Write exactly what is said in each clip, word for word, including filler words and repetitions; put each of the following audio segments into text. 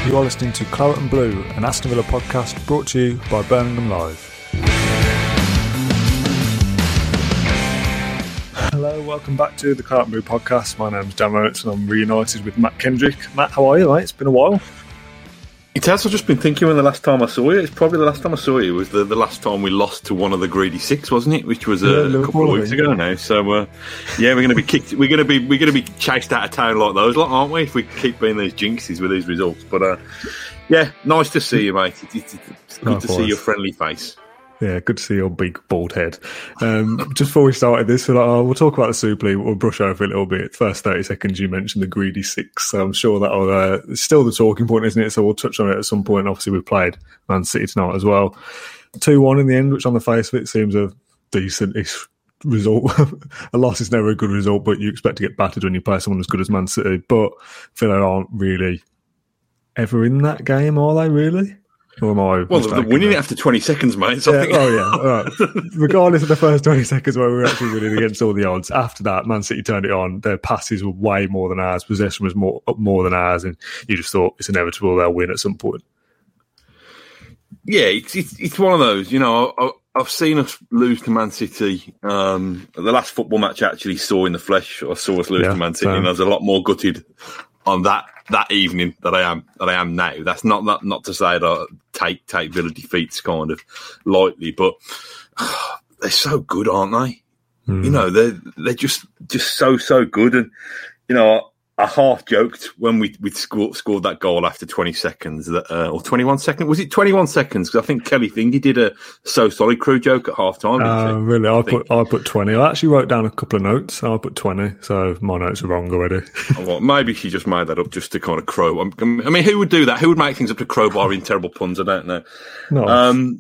You are listening to Claret and Blue, an Aston Villa podcast brought to you by Birmingham Live. Hello, welcome back to the Claret and Blue podcast. My name's Dan Roberts and I'm reunited with Matt Kendrick. Matt, how are you, mate? It's been a while. It has. I've just been thinking when the last time I saw you, it's probably the last time I saw you was the, the last time we lost to one of the greedy six, wasn't it? Which was uh, yeah, a couple of weeks ago now. So uh, yeah, we're going to be kicked. We're going to be we're going to be chased out of town like those, lot, aren't we? If we keep being these jinxes with these results. But uh, yeah, nice to see you, mate. It, it, it's good to see your friendly face. Yeah, good to see your big bald head. Um, just before we started this, we're like, oh, we'll talk about the Super League. We'll brush over it a little bit. First thirty seconds, you mentioned the greedy six. So I'm sure that'll uh, it's still the talking point, isn't it? So we'll touch on it at some point. Obviously, we've played Man City tonight as well. two one in the end, which on the face of it seems a decent-ish result. A loss is never a good result, but you expect to get battered when you play someone as good as Man City. But Villa aren't really ever in that game, are they, really? Or am I well, they're winning it after twenty seconds, mate. So yeah, I think... Oh, yeah. All right. Regardless of the first twenty seconds where we were actually winning against all the odds, after that, Man City turned it on. Their passes were way more than ours. Possession was more more than ours. And you just thought it's inevitable they'll win at some point. Yeah, it's it's, it's one of those. You know, I, I've seen us lose to Man City. Um, the last football match I actually saw in the flesh, I saw us lose yeah, to Man City, same. And I was a lot more gutted on that that evening that I am that I am now. That's not not, not to say that I take take Villa defeats kind of lightly, but oh, they're so good, aren't they? Mm. You know, they're they're just just so so good. And you know, I, I half joked when we we scored, scored that goal after twenty seconds, that, uh, or twenty-one seconds. Was it twenty-one seconds? Because I think Kelly Thingy did a So Solid Crew joke at half time. Uh, really, I, I put I put twenty. I actually wrote down a couple of notes. I put twenty, so my notes are wrong already. Well, maybe she just made that up just to kind of crow. I mean, who would do that? Who would make things up to crowbar in terrible puns? I don't know. No. Um,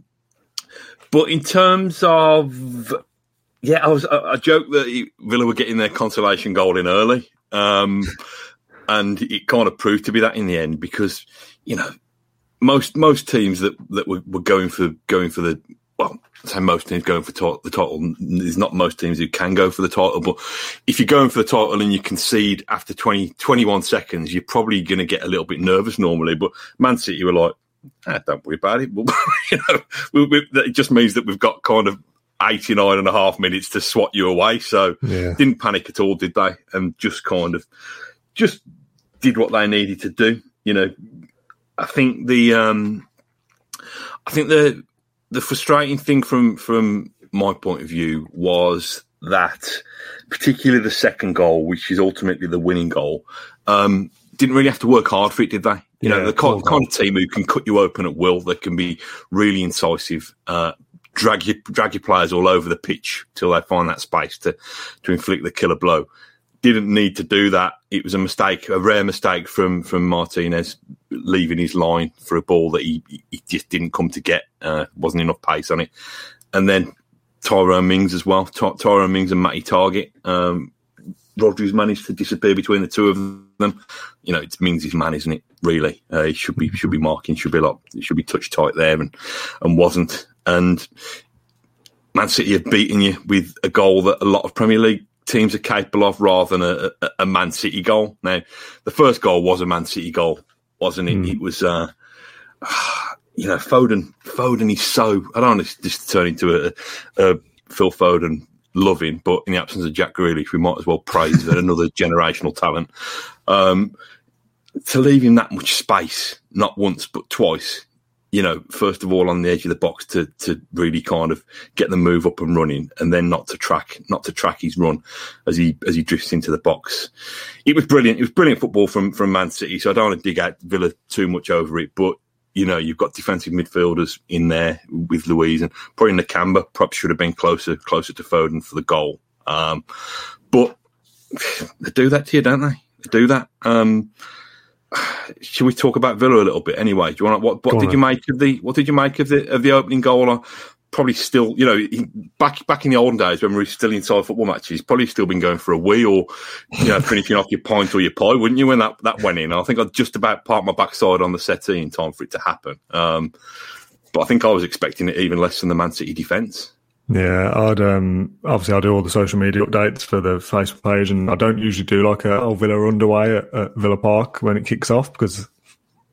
but in terms of, yeah, I was I, I joked that Villa were getting their consolation goal in early. Um, and it kind of proved to be that in the end, because, you know, most most teams that, that were, were going for going for the, well, I say most teams going for to- the title, there's not most teams who can go for the title, but if you're going for the title and you concede after twenty, twenty-one seconds, you're probably going to get a little bit nervous normally. But Man City were like, ah, don't worry about it. You know, we, we, it just means that we've got kind of eighty-nine and a half minutes to swat you away. So yeah. Didn't panic at all, did they? And just kind of just did what they needed to do. You know, I think the um, I think the the frustrating thing from from my point of view was that, particularly the second goal, which is ultimately the winning goal, um, didn't really have to work hard for it, did they? You yeah, know, the kind, kind of team who can cut you open at will, that can be really incisive, uh, drag your drag your players all over the pitch till they find that space to to inflict the killer blow. Didn't need to do that. It was a mistake, a rare mistake from from Martinez, leaving his line for a ball that he, he just didn't come to get. Uh, wasn't enough pace on it. And then Tyrone Mings as well. Ty- Tyrone Mings and Matty Targett. Um, Rodri's managed to disappear between the two of them. You know, it's Mings' man, isn't it? Really, uh, he should be should be marking, should be like, it should be touch tight there, and and wasn't. And Man City have beaten you with a goal that a lot of Premier League teams are capable of, rather than a, a, a Man City goal. Now, the first goal was a Man City goal, wasn't it? Mm. It was, uh, you know, Foden. Foden is so, I don't want to just turn into a, a Phil Foden loving, but in the absence of Jack Grealish, we might as well praise another generational talent. Um, to leave him that much space, not once but twice, you know, first of all on the edge of the box to to really kind of get the move up and running, and then not to track not to track his run as he as he drifts into the box. It was brilliant. It was brilliant football from from Man City. So I don't want to dig out Villa too much over it, but you know, you've got defensive midfielders in there with Luiz, and probably Nakamba perhaps should have been closer closer to Foden for the goal. Um, but they do that to you, don't they? They do that. Um, Should we talk about Villa a little bit anyway? Do you want what? What Go did on. you make of the? What did you make of the of the opening goal? Or probably still, you know, he, back back in the olden days when we were still inside football matches, probably still been going for a wee or, you know, finishing off your pint or your pie, wouldn't you? When that, that went in, I think I just about parked my backside on the settee in time for it to happen. Um, but I think I was expecting it even less than the Man City defence. Yeah, I'd um, obviously I do all the social media updates for the Facebook page, and I don't usually do like a oh, Villa underway at, at Villa Park when it kicks off, because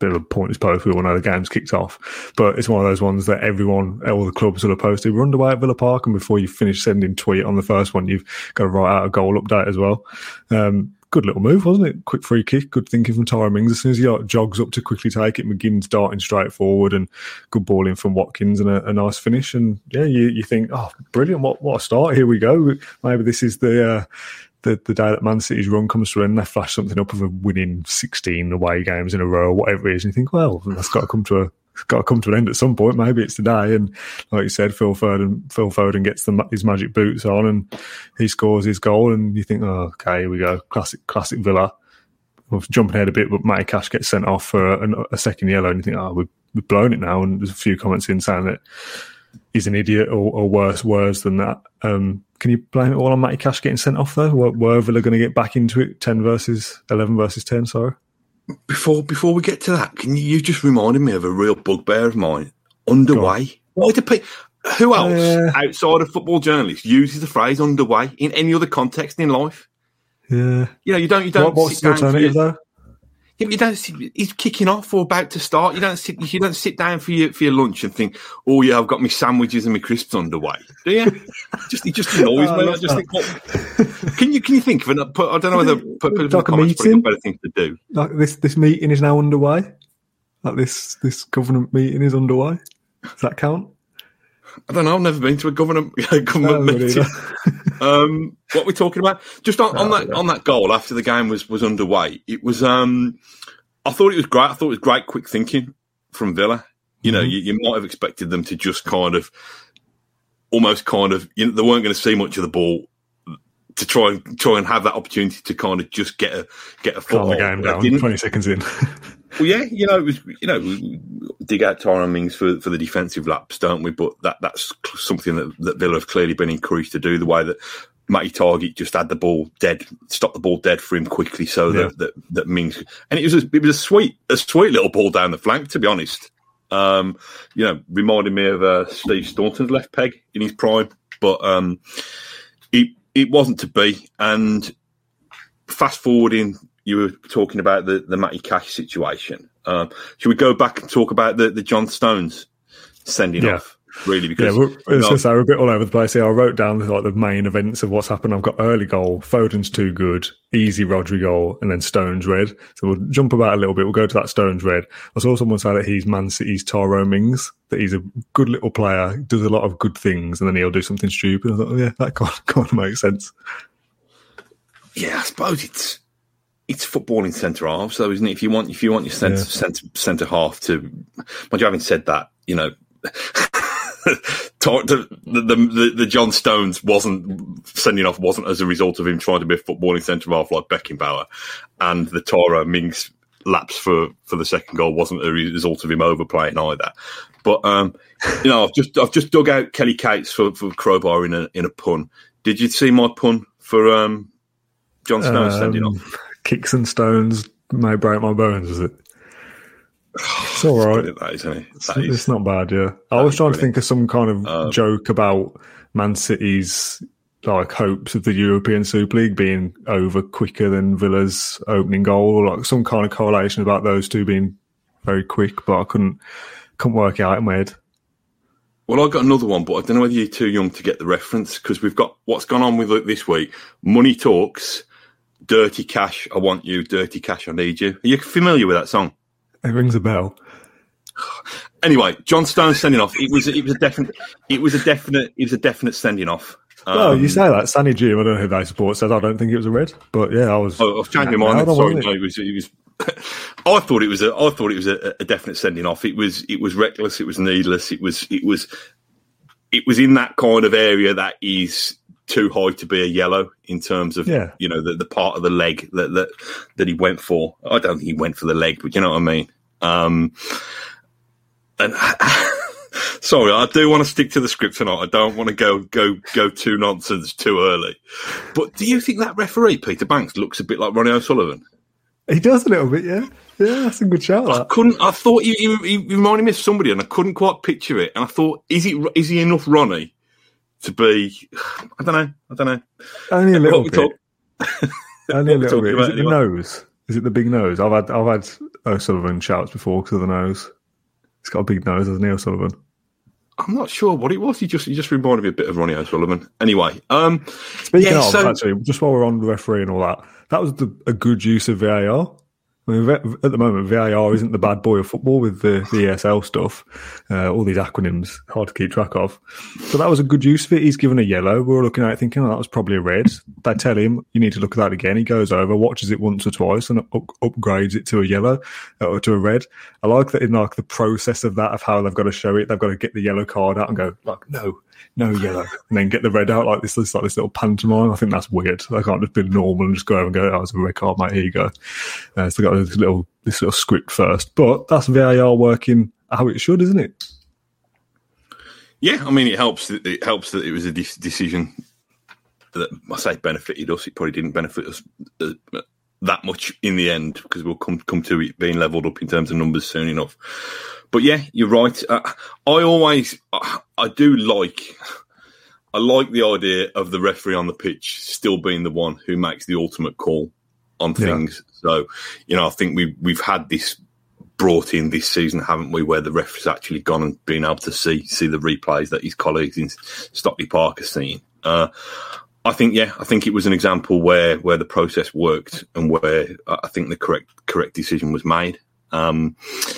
bit of a pointless post. We all know the game's kicked off, but it's one of those ones that everyone, all the clubs will have posted. We're underway at Villa Park, and before you finish sending tweet on the first one, you've got to write out a goal update as well. Um, good little move, wasn't it? Quick free kick, good thinking from Tyrone Mings. As soon as he like, jogs up to quickly take it, McGinn's darting straight forward, and good ball in from Watkins, and a, a nice finish. And yeah, you, you think, oh, brilliant! What what a start! Here we go. Maybe this is the. Uh, The, the day that Man City's run comes to an end, they flash something up of a winning sixteen away games in a row, or whatever it is, and you think, well, that's got to come to a it's got to come to an end at some point. Maybe it's today. And like you said, Phil Foden, Phil Foden gets the, his magic boots on, and he scores his goal, and you think, oh, okay, here we go, classic, classic Villa. We're jumping ahead a bit, but Matty Cash gets sent off for a, a second yellow, and you think, oh, we've, we've blown it now. And there's a few comments in saying that he's an idiot, or, or worse, worse than that. Um, Can you blame it all on Matty Cash getting sent off, though? Were, were Villa going to get back into it, ten versus eleven versus ten, sorry? Before before we get to that, can you, you just reminded me of a real bugbear of mine. Underway. Why do people, who else uh, outside of football journalists uses the phrase underway in any other context in life? Yeah. You know, you don't... You don't what, what's the alternative, though? Yeah, you don't sit, he's kicking off or about to start. You don't sit. You don't sit down for your for your lunch and think, "Oh yeah, I've got my sandwiches and my crisps underway." Do you? just it just annoys oh, me. I just think, what, can you can you think of an? I don't know whether put, put like a meeting, better thing to do. Like this this meeting is now underway. Like this this government meeting is underway. Does that count? I don't know. I've never been to a government government no, meeting. um, what we're talking about? Just on, on that on that goal after the game was, was underway. It was. Um, I thought it was great. I thought it was great, quick thinking from Villa. You know, mm-hmm. you, you might have expected them to just kind of, almost kind of. You know, they weren't going to see much of the ball to try and try and have that opportunity to kind of just get a get a calm the game down. Twenty seconds in. Well, yeah, you know, it was, you know, we dig out Tyrone Mings for, for the defensive laps, don't we? But that that's something that, that Villa have clearly been encouraged to do, the way that Matty Targett just had the ball dead, stopped the ball dead for him quickly so yeah. that, that, that Mings... And it was, a, it was a sweet a sweet little ball down the flank, to be honest. Um, you know, reminded me of uh, Steve Staunton's left peg in his prime. But um, it, it wasn't to be. And fast forwarding... You were talking about the, the Matty Cash situation. Um, should we go back and talk about the, the John Stones sending yeah. off? Really, because yeah, we're, you know, say, we're a bit all over the place here. I wrote down like the main events of what's happened. I've got early goal, Foden's too good, easy Rodri goal, and then Stones red. So we'll jump about a little bit. We'll go to that Stones red. I saw someone say that he's Man City's Tyrone Mings, that he's a good little player, does a lot of good things, and then he'll do something stupid. I thought, oh yeah, that kind of, kind of makes sense. Yeah, I suppose it's. It's footballing centre half, so isn't it? If you want, if you want your centre yeah. centre centre half to, mind you, having said that, you know, the, the the the John Stones wasn't sending off wasn't as a result of him trying to be a footballing centre half like Beckenbauer, and the Tyrone Mings lapse for, for the second goal wasn't a result of him overplaying either. But um, you know, I've just I've just dug out Kelly Cates for for crowbar in a in a pun. Did you see my pun for um, John Stones um, sending off? Kicks and stones may break my bones, is it? It's all right. That, isn't it? It's, is, it's not bad, yeah. I was trying brilliant. to think of some kind of um, joke about Man City's like hopes of the European Super League being over quicker than Villa's opening goal, or like some kind of correlation about those two being very quick, but I couldn't couldn't work it out in my head. Well, I got another one, but I don't know whether you're too young to get the reference, because we've got what's gone on with it this week. Money Talks. Dirty Cash, I want you. Dirty Cash, I need you. Are you familiar with that song? It rings a bell. Anyway, John Stones sending off. It was it was a definite it was a definite it was a definite sending off. Um, well, you say that. Sanny Jim, I don't know who they support, says I don't think it was a red, but yeah, I was. Oh, I've changed my mind. Sorry, no, it was. It was. I thought it was a. I thought it was a, a definite sending off. It was. It was reckless. It was needless. It was. It was. It was in that kind of area that is too high to be a yellow in terms of, yeah. you know, the, the part of the leg that, that that he went for. I don't think he went for the leg, but you know what I mean? Um, and sorry, I do want to stick to the script tonight. I don't want to go go go too nonsense too early. But do you think that referee, Peter Banks, looks a bit like Ronnie O'Sullivan? He does a little bit, yeah. Yeah, that's a good shout. I that. couldn't. I thought he, he, he reminded me of somebody, and I couldn't quite picture it. And I thought, is he is he enough Ronnie to be? I don't know. I don't know. Only a little bit. Only a little bit. Is it the anyway? nose? Is it the big nose? I've had I've had O'Sullivan shouts before because of the nose. He's got a big nose, hasn't he, O'Sullivan? I'm not sure what it was. He just he just reminded me a bit of Ronnie O'Sullivan. Anyway, um, speaking yeah, of so, actually, just while we're on the referee and all that, that was the, a good use of V A R. I mean, at the moment, V A R isn't the bad boy of football with the, the E S L stuff, uh, all these acronyms, hard to keep track of. But that was a good use of it. He's given a yellow. We were looking at it thinking, oh, that was probably a red. They tell him, you need to look at that again. He goes over, watches it once or twice, and up, upgrades it to a yellow or to a red. I like that in like the process of that, of how they've got to show it. They've got to get the yellow card out and go, like, no, no yellow, and then get the red out like this. It's like this little pantomime. I think that's weird. I can't just be normal and just go over and go, oh, it's a red card, mate. Here you go. Uh, so they got this little this little script first, but that's V A R working how it should, isn't it? Yeah, I mean, it helps. That it helps that it was a de- decision that I say benefited us. It probably didn't benefit us uh, that much in the end because we'll come come to it being levelled up in terms of numbers soon enough. But yeah, you're right. Uh, I always, uh, I do like, I like the idea of the referee on the pitch still being the one who makes the ultimate call on things. Yeah. So, you know, I think we we've had this brought in this season, haven't we, where the referee's actually gone and been able to see see the replays that his colleagues in Stockley Park are seeing. Uh, I think, yeah, I think it was an example where where the process worked and where I think the correct correct decision was made. Um,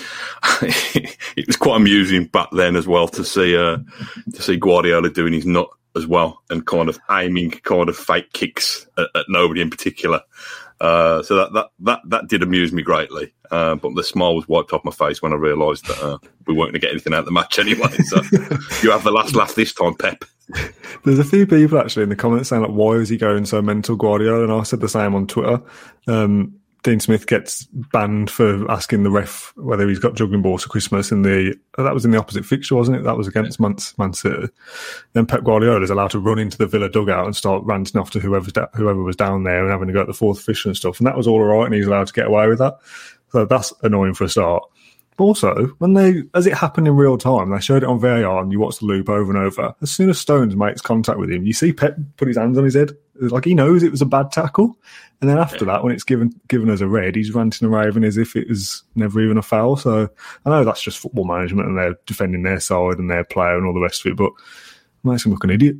it was quite amusing back then as well to see uh, to see Guardiola doing his nut as well and kind of aiming kind of fake kicks at, at nobody in particular. Uh, so that, that that that did amuse me greatly. Uh, but the smile was wiped off my face when I realised that uh, we weren't going to get anything out of the match anyway. So you have the last laugh this time, Pep. There's a few people actually in the comments saying like, "Why is he going so mental, Guardiola?" And I said the same on Twitter. Um, Dean Smith gets banned for asking the ref whether he's got juggling balls for Christmas in the, oh, that was in the opposite fixture, wasn't it? That was against Man, Man City. Then Pep Guardiola is allowed to run into the Villa dugout and start ranting off to whoever's da- whoever was down there and having to go at the fourth official and stuff. And that was all right, and he's allowed to get away with that. So that's annoying for a start. But also, when they, as it happened in real time, they showed it on V A R and you watch the loop over and over. As soon as Stones makes contact with him, you see Pep put his hands on his head. Like he knows it was a bad tackle. And then after yeah. that, when it's given given as a red, he's ranting and raving as if it was never even a foul. So I know that's just football management and they're defending their side and their player and all the rest of it, but it makes him look an idiot.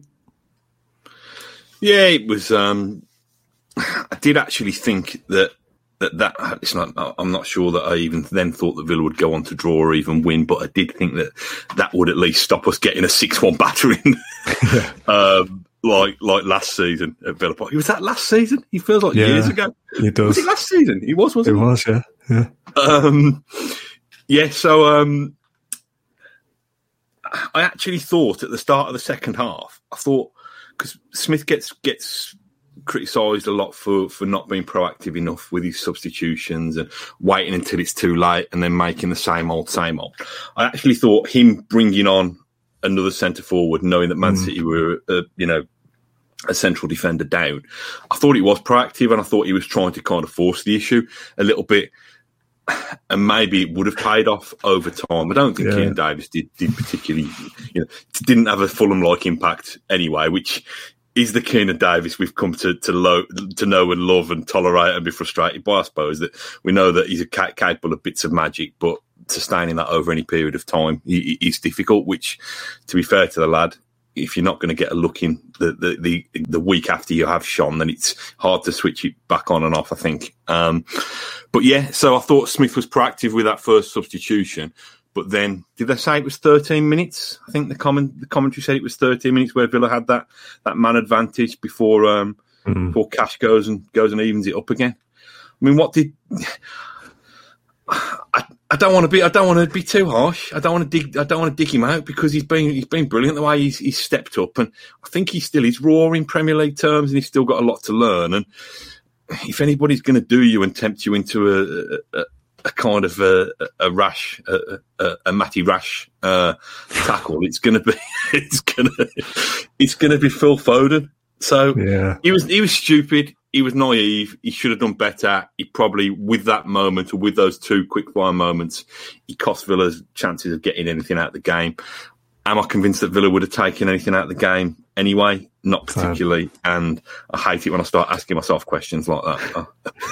Yeah, it was. Um, I did actually think that that, that it's not. I'm not sure that I even then thought that Villa would go on to draw or even win, but I did think that that would at least stop us getting a six one battering. yeah. um, Like like last season at Villa Park. Was that last season? He feels like yeah, years ago. It does. Was it last season? He was, wasn't it? It was, yeah. Yeah. Um, yeah, so um, I actually thought at the start of the second half, I thought, because Smith gets gets criticised a lot for, for not being proactive enough with his substitutions and waiting until it's too late and then making the same old, same old. I actually thought him bringing on another centre forward, knowing that Man mm. City were, uh, you know, a central defender down, I thought he was proactive and I thought he was trying to kind of force the issue a little bit, and maybe it would have paid off over time. I don't think yeah. Kieran Davis did, did particularly, you know, didn't have a Fulham-like impact anyway, which is the Kieran Davis we've come to to, lo- to know and love and tolerate and be frustrated by, I suppose. That we know that he's a ca- capable of bits of magic, but sustaining that over any period of time is difficult, which, to be fair to the lad, if you're not going to get a look in the, the, the, the week after you have shone, then it's hard to switch it back on and off, I think. Um, but yeah, so I thought Smith was proactive with that first substitution. But then, did they say it was thirteen minutes? I think the comment, the commentary said it was thirteen minutes where Villa had that, that man advantage before um, mm. before Cash goes and goes and evens it up again. I mean, what did... I, I don't want to be. I don't want to be too harsh. I don't want to dig. I don't want to dig him out because he's been. He's been brilliant the way he's, he's stepped up, and I think he still is raw in Premier League terms, and he's still got a lot to learn. And if anybody's going to do you and tempt you into a, a, a kind of a, a rash, a, a, a Matty Rash uh, tackle, it's going to be. It's going to. It's going to be Phil Foden. So yeah. he was. He was stupid. He was naive. He should have done better. He probably, with that moment or with those two quick-fire moments, he cost Villa's chances of getting anything out of the game. Am I convinced that Villa would have taken anything out of the game anyway? not particularly, and I hate it when I start asking myself questions like that.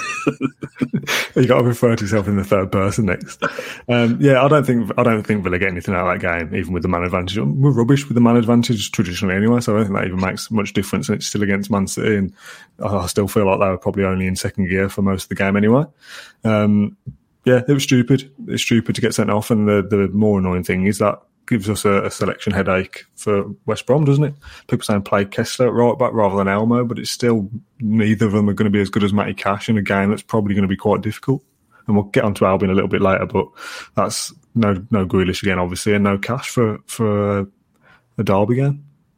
You got to refer to yourself in the third person next. Um, yeah, I don't think I don't think Villa get anything out of that game, even with the man advantage. We're rubbish with the man advantage traditionally anyway, so I don't think that even makes much difference. And it's still against Man City, and I still feel like they were probably only in second gear for most of the game anyway. Um, yeah, it was stupid. It's stupid to get sent off, and the the more annoying thing is that gives us a, a selection headache for West Brom, doesn't it? People saying play Kessler at right back rather than Elmo, but it's still neither of them are going to be as good as Matty Cash in a game that's probably going to be quite difficult. And we'll get onto Albion a little bit later, but that's no no Grealish again, obviously, and no Cash for for a, a derby game.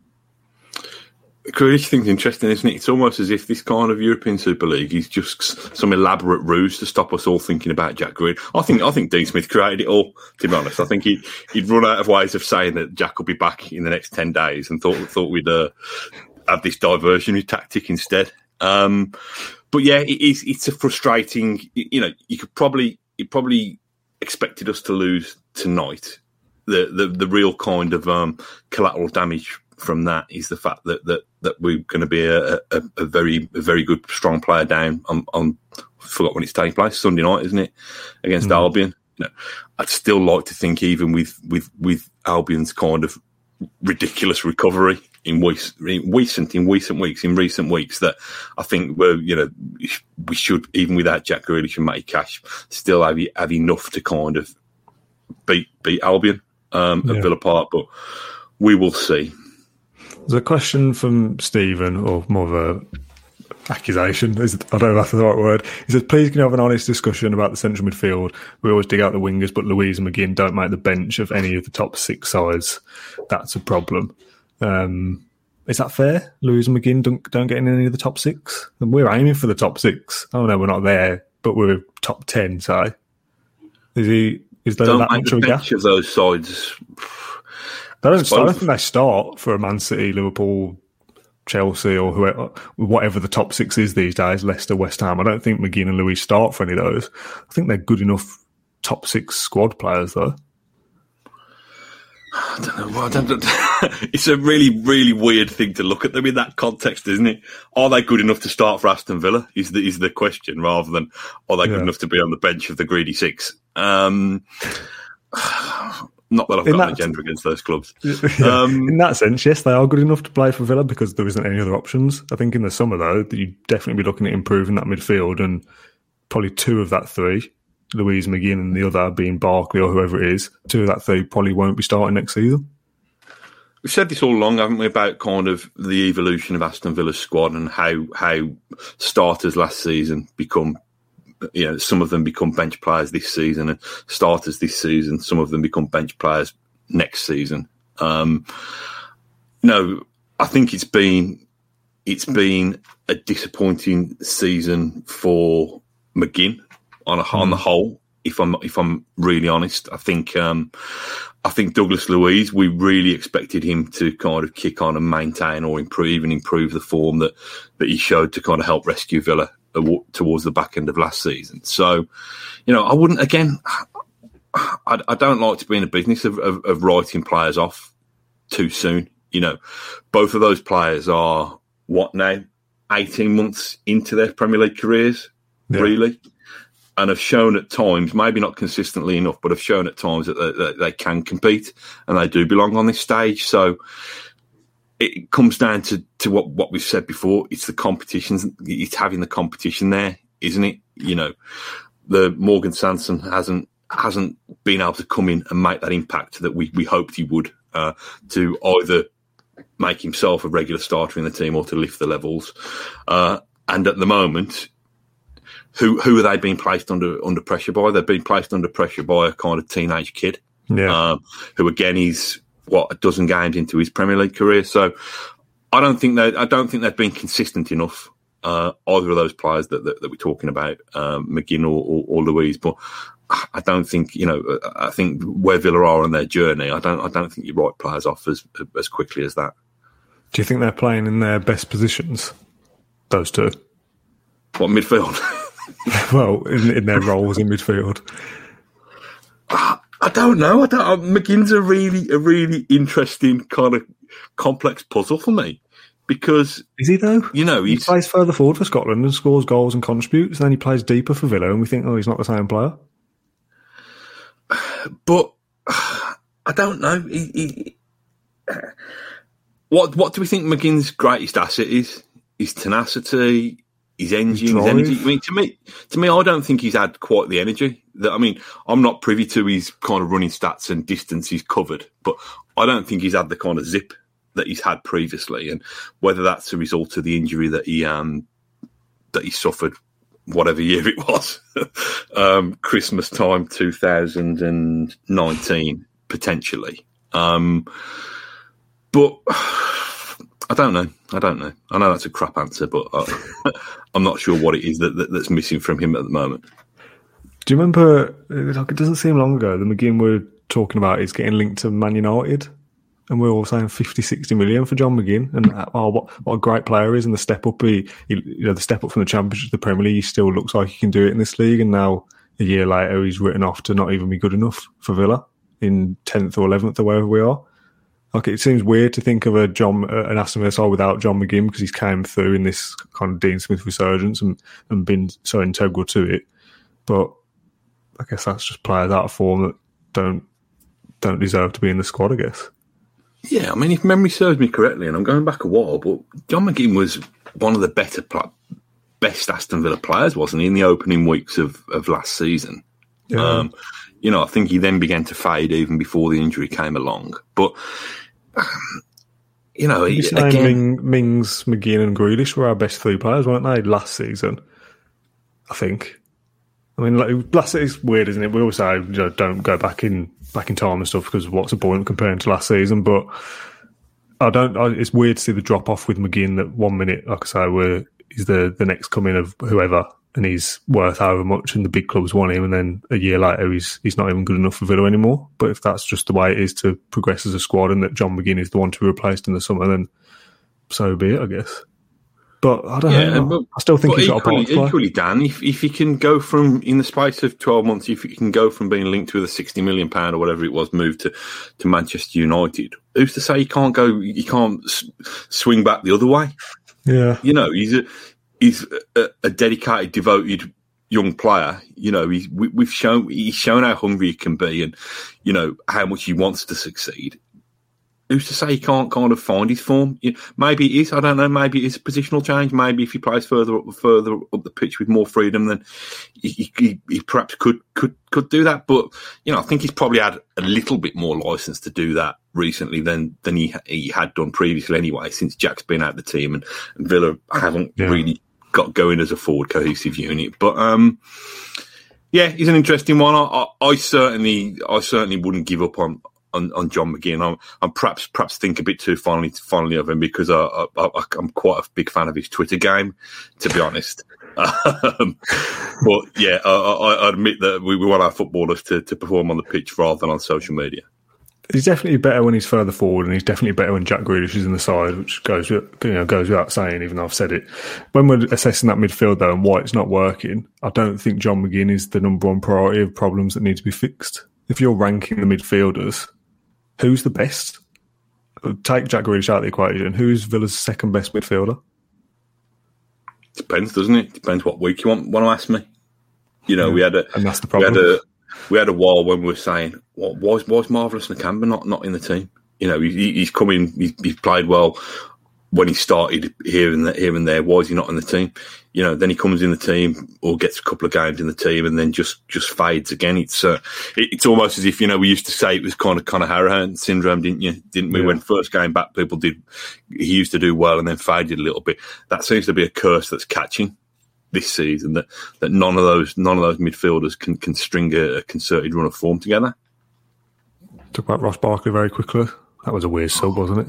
Grealish thing's interesting, isn't it? It's almost as if this kind of European Super League is just some elaborate ruse to stop us all thinking about Jack Grealish. I think I think Dean Smith created it all, to be honest. I think he, he'd run out of ways of saying that Jack will be back in the next ten days and thought thought we'd uh, have this diversionary tactic instead. Um, but yeah, it is, it's a frustrating, you know, you could probably, you probably expected us to lose tonight. The, the, the real kind of um, collateral damage from that is the fact that that, that we're going to be a, a, a very a very good strong player down on, on I forgot when it's taking place, Sunday night, isn't it, against mm. Albion. You know, I'd still like to think, even with, with, with Albion's kind of ridiculous recovery in, weeks, in recent in recent weeks in recent weeks, that I think we're you know we should, even without Jack Grealish and Matty Cash, still have, have enough to kind of beat beat Albion um, at yeah. Villa Park, but we will see. There's a question from Stephen, or more of a accusation. I don't know if that's the right word. He says, please can you have an honest discussion about the central midfield? We always dig out the wingers, but Louise and McGinn don't make the bench of any of the top six sides. That's a problem. Um, is that fair? Louise and McGinn don't, don't get in any of the top six? And we're aiming for the top six. I know we're not there, but we're top ten, so is he? Is there don't that make much the of a bench gap? of those sides. I don't, I don't think they start for a Man City, Liverpool, Chelsea, or whoever, whatever the top six is these days, Leicester, West Ham. I don't think McGinn and Louise start for any of those. I think they're good enough top six squad players, though. I don't know. Well, I don't, it's a really, really weird thing to look at them in that context, isn't it? Are they good enough to start for Aston Villa? Is the is the question, rather than are they good yeah. enough to be on the bench of the greedy six? Um, Not that I've in got that, an agenda against those clubs. Yeah, um, in that sense, yes, they are good enough to play for Villa because there isn't any other options. I think in the summer, though, you'd definitely be looking at improving that midfield, and probably two of that three, Louise McGinn and the other being Barkley or whoever it is, two of that three probably won't be starting next season. We've said this all along, haven't we, about kind of the evolution of Aston Villa's squad and how how starters last season become, you know, some of them become bench players this season, and starters this season, some of them become bench players next season. Um, no, I think it's been it's been a disappointing season for McGinn on a, mm. on the whole. If I'm if I'm really honest, I think um, I think Douglas Luiz, we really expected him to kind of kick on and maintain or improve and improve the form that that he showed to kind of help rescue Villa towards the back end of last season. So, you know, I wouldn't, again, I, I don't like to be in a business of, of, of writing players off too soon. You know, both of those players are, what now, eighteen months into their Premier League careers, yeah. really, and have shown at times, maybe not consistently enough, but have shown at times that they, that they can compete and they do belong on this stage. So, it comes down to, to what, what we've said before. It's the competitions. It's having the competition there, isn't it? You know, the Morgan Sanson hasn't hasn't been able to come in and make that impact that we, we hoped he would, uh, to either make himself a regular starter in the team or to lift the levels. Uh, and at the moment, who who are they being placed under under pressure by? They're being placed under pressure by a kind of teenage kid, yeah. um, who again is, what, a dozen games into his Premier League career. So I don't think that I don't think they've been consistent enough, uh, either of those players that, that, that we're talking about, um, McGinn or, or, or Louise. But I don't think, you know, I think where Villa are on their journey, I don't I don't think you write players off as as quickly as that. Do you think they're playing in their best positions, those two? What, midfield? Well, in, in their roles in midfield. I don't know. I don't, McGinn's a really, a really interesting kind of complex puzzle for me. because is he though? You know, he plays further forward for Scotland and scores goals and contributes. And then he plays deeper for Villa, and we think, oh, he's not the same player. But I don't know. He, he, what what do we think McGinn's greatest asset is? His tenacity, his engine, his energy. I mean, to me, to me, I don't think he's had quite the energy. That I mean, I'm not privy to his kind of running stats and distance he's covered, but I don't think he's had the kind of zip that he's had previously. And whether that's a result of the injury that he um, that he suffered, whatever year it was, um, Christmas time, two thousand nineteen, potentially. Um, but I don't know. I don't know. I know that's a crap answer, but uh, I'm not sure what it is that, that that's missing from him at the moment. Do you remember, like, it doesn't seem long ago, the McGinn were talking about is getting linked to Man United, and we we're all saying fifty, sixty million for John McGinn, and oh, what, what a great player he is, and the step up, he, he, you know, the step up from the Championship to the Premier League, he still looks like he can do it in this league, and now a year later he's written off to not even be good enough for Villa in tenth or eleventh or wherever we are. Like, it seems weird to think of a John, an Aston Villa side without John McGinn, because he's came through in this kind of Dean Smith resurgence and, and been so integral to it. But I guess that's just players out of form that don't don't deserve to be in the squad, I guess. Yeah, I mean, if memory serves me correctly, and I'm going back a while, but John McGinn was one of the better, best Aston Villa players, wasn't he, in the opening weeks of, of last season? Yeah. Um, you know, I think he then began to fade even before the injury came along. But, um, you know, he, again... Ming, Mings, McGinn and Grealish were our best three players, weren't they, last season? I think. I mean, like, last it's weird, isn't it? We always say, you know, don't go back in back in time and stuff, because what's the point comparing to last season? But I don't. I, it's weird to see the drop off with McGinn. That one minute, like I say, where he's the the next coming of whoever, and he's worth however much, and the big clubs want him, and then a year later, he's he's not even good enough for Villa anymore. But if that's just the way it is to progress as a squad, and that John McGinn is the one to be replaced in the summer, then so be it, I guess. But I don't yeah, know. But, I still think he's got equally, a part to play. Equally, Dan, if, if he can go from, in the space of twelve months, if he can go from being linked with a sixty million pounds or whatever it was, move to, to Manchester United, who's to say he can't go, he can't s- swing back the other way? Yeah. You know, he's a, he's a, a dedicated, devoted young player. You know, he's, we, we've shown, he's shown how hungry he can be, and, you know, how much he wants to succeed. Who's to say he can't kind of find his form? You know, maybe it is. I don't know. Maybe it is a positional change. Maybe if he plays further up, further up the pitch with more freedom, then he, he, he perhaps could, could could do that. But you know, I think he's probably had a little bit more license to do that recently than than he he had done previously. Anyway, since Jack's been out of the team and, and Villa haven't yeah. really got going as a forward cohesive unit. But um, yeah, he's an interesting one. I, I, I certainly I certainly wouldn't give up on. On, on John McGinn. I'm, I'm perhaps perhaps think a bit too fondly, fondly of him, because I, I, I, I'm quite a big fan of his Twitter game, to be honest. Um, but yeah, I, I admit that we, we want our footballers to, to perform on the pitch rather than on social media. He's definitely better when he's further forward, and he's definitely better when Jack Grealish is in the side, which goes you know goes without saying, even though I've said it. When we're assessing that midfield, though, and why it's not working, I don't think John McGinn is the number one priority of problems that need to be fixed. If you're ranking the midfielders, who's the best? Take Jack Grealish out of the equation. Who's Villa's second best midfielder? Depends, doesn't it? Depends what week you want, want to ask me. You know, yeah, we had a and that's the problem. We had a we had a while when we were saying, "What well, why is Marvellous Nakamba not not in the team?" You know, he, he's come in, he's, he's played well when he started here and there, here and there. Why is he not in the team? You know, then he comes in the team or gets a couple of games in the team and then just, just fades again. It's uh, it, it's almost as if, you know, we used to say it was kind of kind of Harahan syndrome, didn't you? Didn't we? Yeah. When first came back, people did. He used to do well and then faded a little bit. That seems to be a curse that's catching this season. That, that none of those none of those midfielders can, can string a, a concerted run of form together. Talk about Ross Barkley very quickly. That was a weird sub, wasn't it?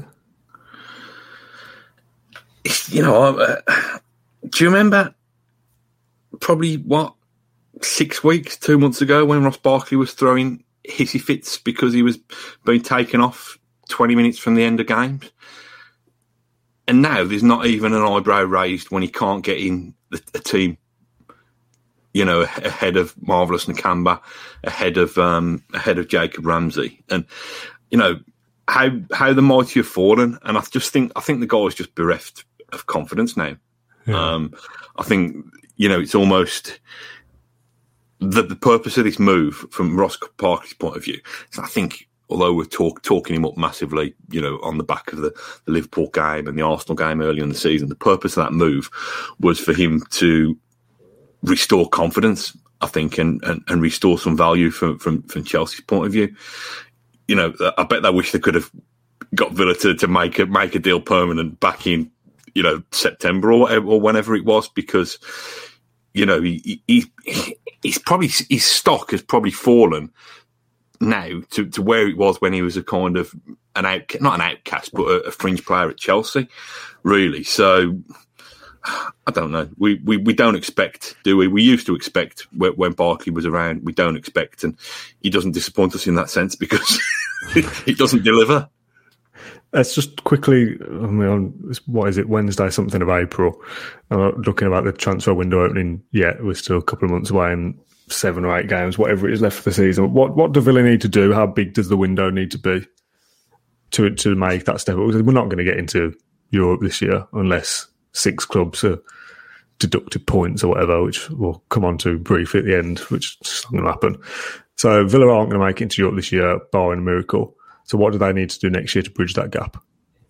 It's, you know. Uh, Do you remember probably, what, six weeks, two months ago when Ross Barkley was throwing hissy fits because he was being taken off twenty minutes from the end of games? And now there's not even an eyebrow raised when he can't get in the, a team, you know, ahead of Marvellous Nakamba, ahead of um, ahead of Jacob Ramsey. And, you know, how how the mighty have fallen, and I just think I think the guy is just bereft of confidence now. Yeah. Um, I think you know it's almost the the purpose of this move from Ross Parker's point of view. So I think. Although we're talk, talking him up massively, you know, on the back of the, the Liverpool game and the Arsenal game earlier in the season, the purpose of that move was for him to restore confidence, I think, and, and, and restore some value from, from, from Chelsea's point of view. You know, I bet they wish they could have got Villa to, to make a make a deal permanent back in, you know, September or whatever, or whenever it was, because, you know, he, he, he's probably his stock has probably fallen now to, to where it was when he was a kind of an out, not an outcast, but a, a fringe player at Chelsea, really. So I don't know. We, we we don't expect, do we? We used to expect when, when Barkley was around. We don't expect, and he doesn't disappoint us in that sense because he doesn't deliver. Let's just quickly, I mean, what is it, Wednesday, something of April. I'm not looking about the transfer window opening yet. We're still a couple of months away and seven or eight games, whatever it is left for the season. What what do Villa need to do? How big does the window need to be to to make that step? We're not going to get into Europe this year unless six clubs are deducted points or whatever, which we'll come on to briefly at the end, which is not going to happen. So Villa aren't going to make it into Europe this year, barring a miracle. So what do they need to do next year to bridge that gap?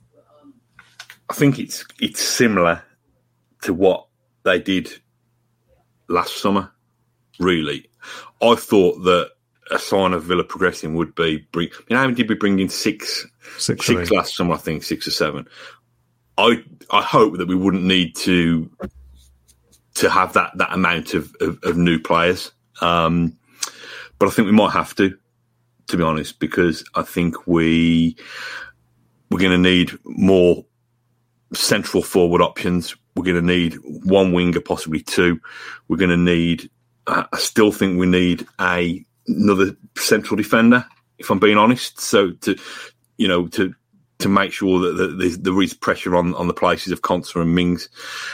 I think it's it's similar to what they did last summer. Really, I thought that a sign of Villa progressing would be bring. You know, how many did we bring in? Six, six, six last summer, I think six or seven. I I hope that we wouldn't need to to have that that amount of of, of new players, um, but I think we might have to, to be honest, because I think we we're going to need more central forward options. We're going to need one winger, possibly two. We're going to need. I still think we need a another central defender, if I'm being honest. So to, you know, to to make sure that, that there's, there is pressure on, on the places of Konsa and Mings.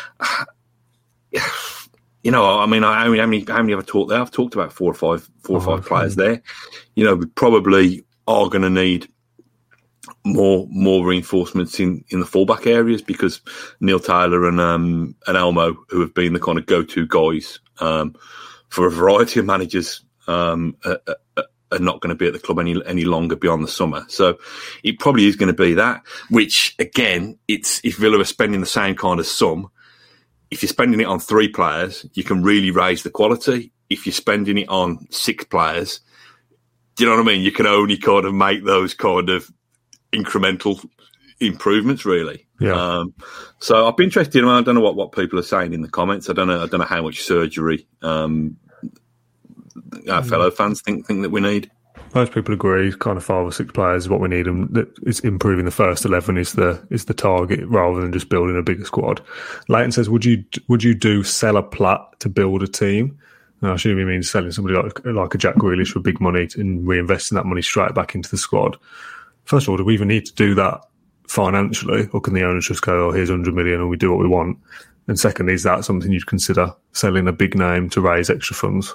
You know, I mean, how many how many how many have I talked there? I've talked about four or five four or five oh, players there. You know, we probably are going to need more more reinforcements in, in the fullback areas because Neil Taylor and um and Elmo, who have been the kind of go to guys. Um, for a variety of managers, um, are, are, are not going to be at the club any any longer beyond the summer. So it probably is going to be that, which, again, it's if Villa are spending the same kind of sum, if you're spending it on three players, you can really raise the quality. If you're spending it on six players, do you know what I mean? You can only kind of make those kind of incremental improvements, really. Yeah. Um, so I'd be interested. I don't know what, what people are saying in the comments. I don't know. I don't know how much surgery um, our fellow fans think think that we need. Most people agree. Kind of five or six players is what we need, and it's improving the first eleven is the is the target rather than just building a bigger squad. Leighton says, "Would you would you do sell a Platt to build a team?" And I assume he means selling somebody like like a Jack Grealish for big money and reinvesting that money straight back into the squad. First of all, do we even need to do that financially, or can the owners just go, "Oh, here's one hundred million and we do what we want"? And second, is that something you'd consider selling a big name to raise extra funds?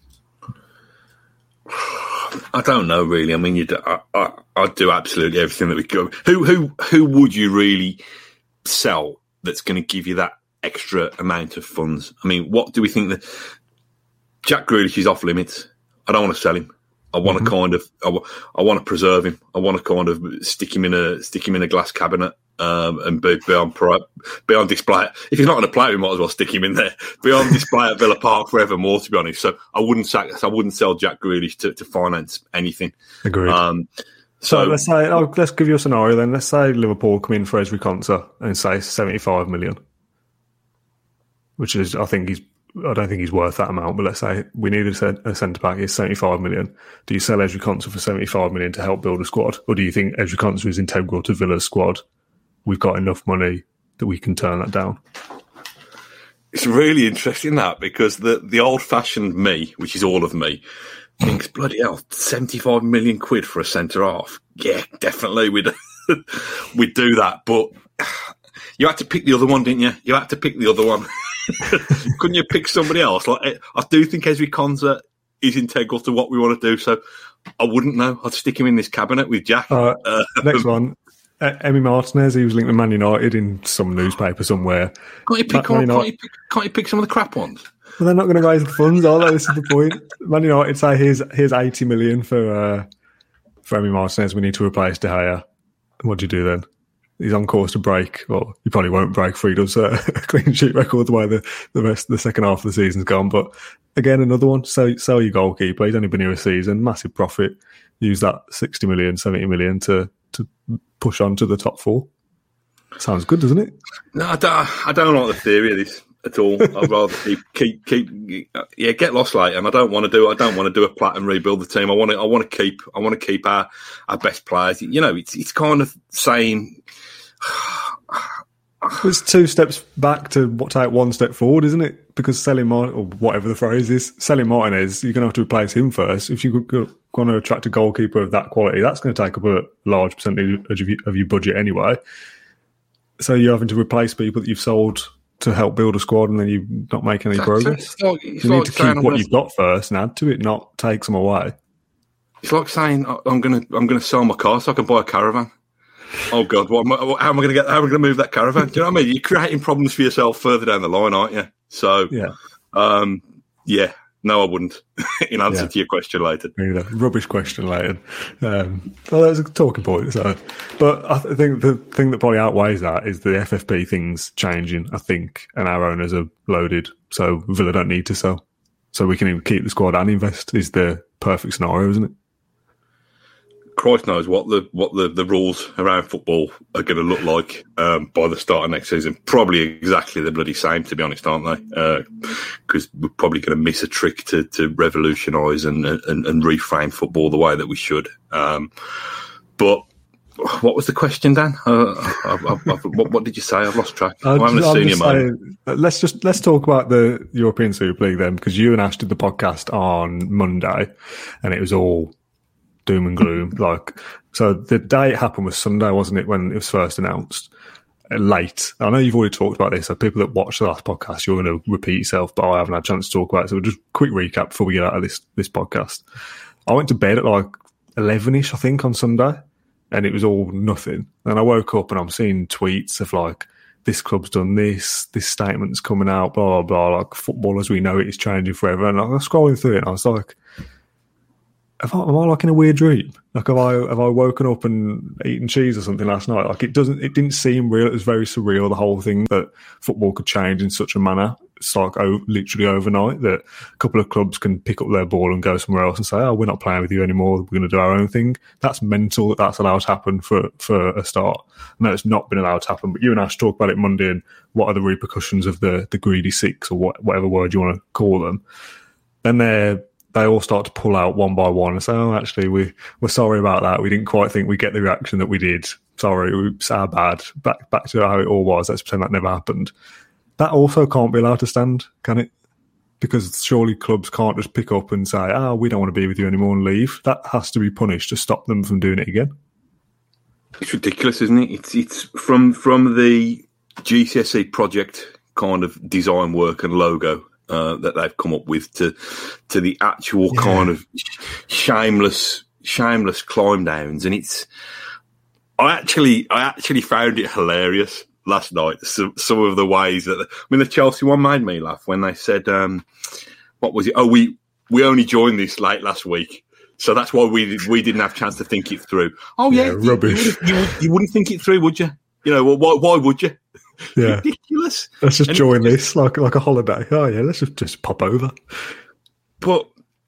I don't know, really. I mean, you'd, I, I, I'd do absolutely everything that we could. Who, who, who would you really sell that's going to give you that extra amount of funds? I mean, what do we think that Jack Grealish is off limits? I don't want to sell him. I want mm-hmm. to kind of, I, I want to preserve him. I want to kind of stick him in a stick him in a glass cabinet um, and be, be on be on display. If he's not going to play, we might as well stick him in there. Be on display at Villa Park forevermore. To be honest, so I wouldn't sack, I wouldn't sell Jack Grealish to, to finance anything. Agreed. Um, so, so let's say, oh, let's give you a scenario then. Let's say Liverpool come in for Ezri Konsa and say seventy-five million, which is, I think he's. I don't think he's worth that amount, but let's say we need a, a centre-back, he's seventy-five million. Do you sell Ezri Konsa for seventy-five million to help build a squad? Or do you think Ezri Konsa is integral to Villa's squad? We've got enough money that we can turn that down. It's really interesting, that, because the, the old-fashioned me, which is all of me, thinks, bloody hell, seventy-five million quid for a centre-half? Yeah, definitely, we'd, we'd do that. But you had to pick the other one, didn't you? You had to pick the other one. Couldn't you pick somebody else? Like, I do think Ezri Konsa is integral to what we want to do. So I wouldn't know. I'd stick him in this cabinet with Jack. Uh, uh, next one. Uh, Emi Martinez, he was linked to Man United in some newspaper somewhere. Can't you pick, on, can't you pick, can't you pick some of the crap ones? Well, they're not going to raise the funds, are they? This is the point. Man United say, here's, here's eighty million for, uh, for Emi Martinez. We need to replace De Gea. What do you do then? He's on course to break. Well, he probably won't break for he does uh, a clean sheet record the way the, the rest the second half of the season's gone. But again, another one. Sell, sell your goalkeeper. He's only been here a season. Massive profit. Use that sixty million, seventy million to, to push on to the top four. Sounds good, doesn't it? No, I don't, I don't like the theory of this at all. I'd rather keep, keep, keep, yeah, get lost later. And I don't want to do, I don't want to do a plat and rebuild the team. I want to, I want to keep, I want to keep our, our best players. You know, it's, it's kind of saying, it's two steps back to take one step forward, isn't it? Because selling Martin, or whatever the phrase is, selling Martinez, you're going to have to replace him first. If you're going to attract a goalkeeper of that quality, that's going to take up a large percentage of your, of your budget anyway. So you're having to replace people that you've sold to help build a squad, and then you're not making any progress. It's like, it's you like need to keep what you've got first and add to it, not take some away. It's like saying I'm going to I'm going to sell my car so I can buy a caravan. Oh God, what am I, how am I going to get? How am I going to move that caravan? Do you know what I mean? You're creating problems for yourself further down the line, aren't you? So yeah, um, yeah. No, I wouldn't. In answer yeah. to your question later. Either. Rubbish question later. Um, well, that's a talking point. So, but I think the thing that probably outweighs that is the F F P things changing, I think, and our owners are loaded. So Villa don't need to sell. So we can even keep the squad and invest is the perfect scenario, isn't it? Christ knows what the what the, the rules around football are going to look like um, by the start of next season. Probably exactly the bloody same, to be honest, aren't they? Because uh, we're probably going to miss a trick to, to revolutionise and, and and reframe football the way that we should. Um, but what was the question, Dan? Uh, I, I, I, what, what did you say? I've lost track. I'm having a senior moment. Let's just let's talk about the European Super League then, because you and Ash did the podcast on Monday, and it was all doom and gloom. Like, so the day it happened was Sunday, wasn't it, when it was first announced? Late. I know you've already talked about this, so people that watched the last podcast, you're going to repeat yourself, but I haven't had a chance to talk about it. So just quick recap before we get out of this this podcast. I went to bed at like eleven-ish, I think, on Sunday, and it was all nothing. And I woke up and I'm seeing tweets of like, this club's done this, this statement's coming out, blah, blah, blah. Like, football as we know it is changing forever. And I was scrolling through it and I was like, Have I, am I like in a weird dream? Like, have I have I woken up and eaten cheese or something last night? Like, it doesn't, it didn't seem real. It was very surreal, the whole thing, that football could change in such a manner. It's like oh, literally overnight that a couple of clubs can pick up their ball and go somewhere else and say, oh, we're not playing with you anymore. We're going to do our own thing. That's mental that that's allowed to happen for, for a start. No, it's not been allowed to happen. But you and Ash talked about it Monday and what are the repercussions of the, the greedy six or what, whatever word you want to call them. Then they're, they all start to pull out one by one and say, oh, actually, we, we're sorry about that. We didn't quite think we'd get the reaction that we did. Sorry, it's our bad. Back, back to how it all was. Let's pretend that never happened. That also can't be allowed to stand, can it? Because surely clubs can't just pick up and say, oh, we don't want to be with you anymore and leave. That has to be punished to stop them from doing it again. It's ridiculous, isn't it? It's, it's from, from the G C S E project kind of design work and logo Uh, that they've come up with to to the actual yeah. kind of shameless shameless climb downs, and it's I actually I actually found it hilarious last night. Some, some of the ways that the, I mean the Chelsea one made me laugh when they said um, what was it? Oh, we we only joined this late last week, so that's why we we didn't have a chance to think it through. Oh yeah, yeah rubbish. You, you, you, you wouldn't think it through, would you? You know, well, why why would you? Yeah. Ridiculous. Let's just and join this like like a holiday. Oh yeah, let's just, just pop over. But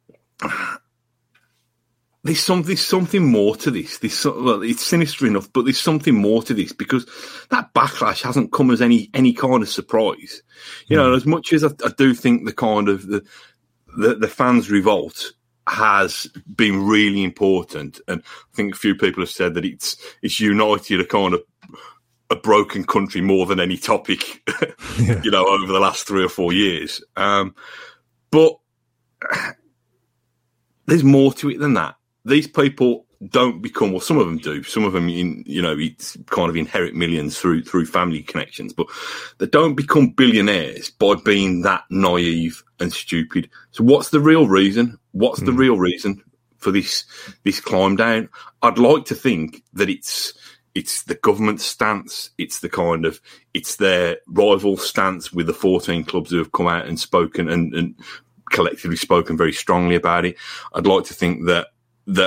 there's something there's something more to this. This well, it's sinister enough, but there's something more to this because that backlash hasn't come as any any kind of surprise. You mm. know, as much as I, I do think the kind of the, the the fans' revolt has been really important, and I think a few people have said that it's it's united a kind of a broken country more than any topic, yeah. you know, over the last three or four years. Um, but there's more to it than that. These people don't become, well, some of them do. Some of them, in, you know, it's kind of inherit millions through through family connections, but they don't become billionaires by being that naive and stupid. So what's the real reason? What's mm. the real reason for this this climb down? I'd like to think that it's it's the government stance. It's the kind of, it's their rival stance with the fourteen clubs who have come out and spoken and, and collectively spoken very strongly about it. I'd like to think that that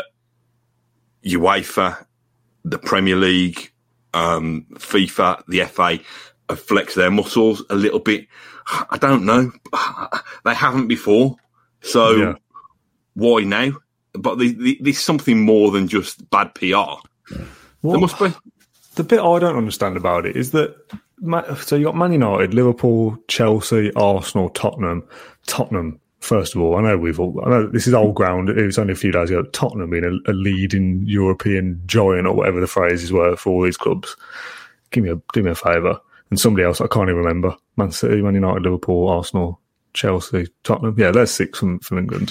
UEFA, the Premier League, um, FIFA, the F A have flexed their muscles a little bit. I don't know. They haven't before. So yeah. Why now? But the, the, there's something more than just bad P R. Well, there must be. The bit I don't understand about it is that, so you got Man United, Liverpool, Chelsea, Arsenal, Tottenham. Tottenham, first of all, I know we've all, I know this is old ground. It was only a few days ago. Tottenham being a, a leading European giant, or whatever the phrases were for all these clubs. Give me a do me a favour. And somebody else I can't even remember. Man City, Man United, Liverpool, Arsenal, Chelsea, Tottenham. Yeah, there's six from, from England.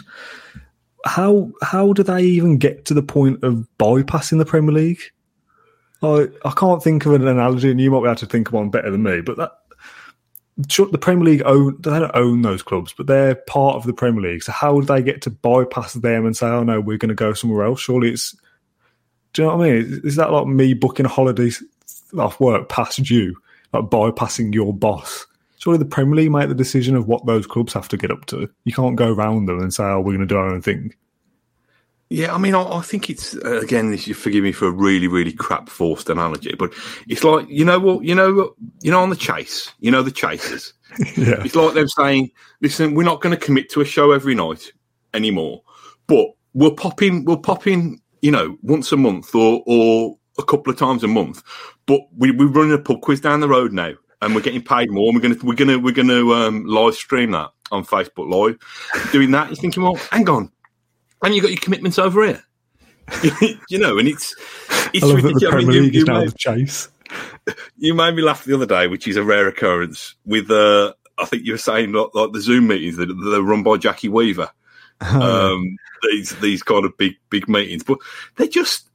How how do they even get to the point of bypassing the Premier League? I I can't think of an analogy, and you might be able to think of one better than me. But that the Premier League own, they don't own those clubs, but they're part of the Premier League. So how do they get to bypass them and say, "Oh no, we're going to go somewhere else"? Surely it's. Do you know what I mean? Is that like me booking a holiday off work past you, like bypassing your boss? Surely the Premier League make the decision of what those clubs have to get up to. You can't go around them and say, "Oh, we're going to do our own thing." Yeah, I mean, I, I think it's, uh, again, this, you forgive me for a really, really crap forced analogy, but it's like, you know what, you know, you know, on the chase, you know, the chasers. Yeah. It's like them saying, listen, we're not going to commit to a show every night anymore, but we'll pop in, we'll pop in, you know, once a month or, or a couple of times a month, but we, we're running a pub quiz down the road now and we're getting paid more. And we're going to, we're going to, we're going to, um, live stream that on Facebook Live. Doing that, you're thinking, well, hang on. And you got your commitments over here, you know, and it's it's I love ridiculous. That the Premier I mean, League you, is you now made, the chase. You made me laugh the other day, which is a rare occurrence. With uh, I think you were saying like, like the Zoom meetings that they're run by Jackie Weaver. Oh, um, yeah. These these kind of big big meetings, but they're just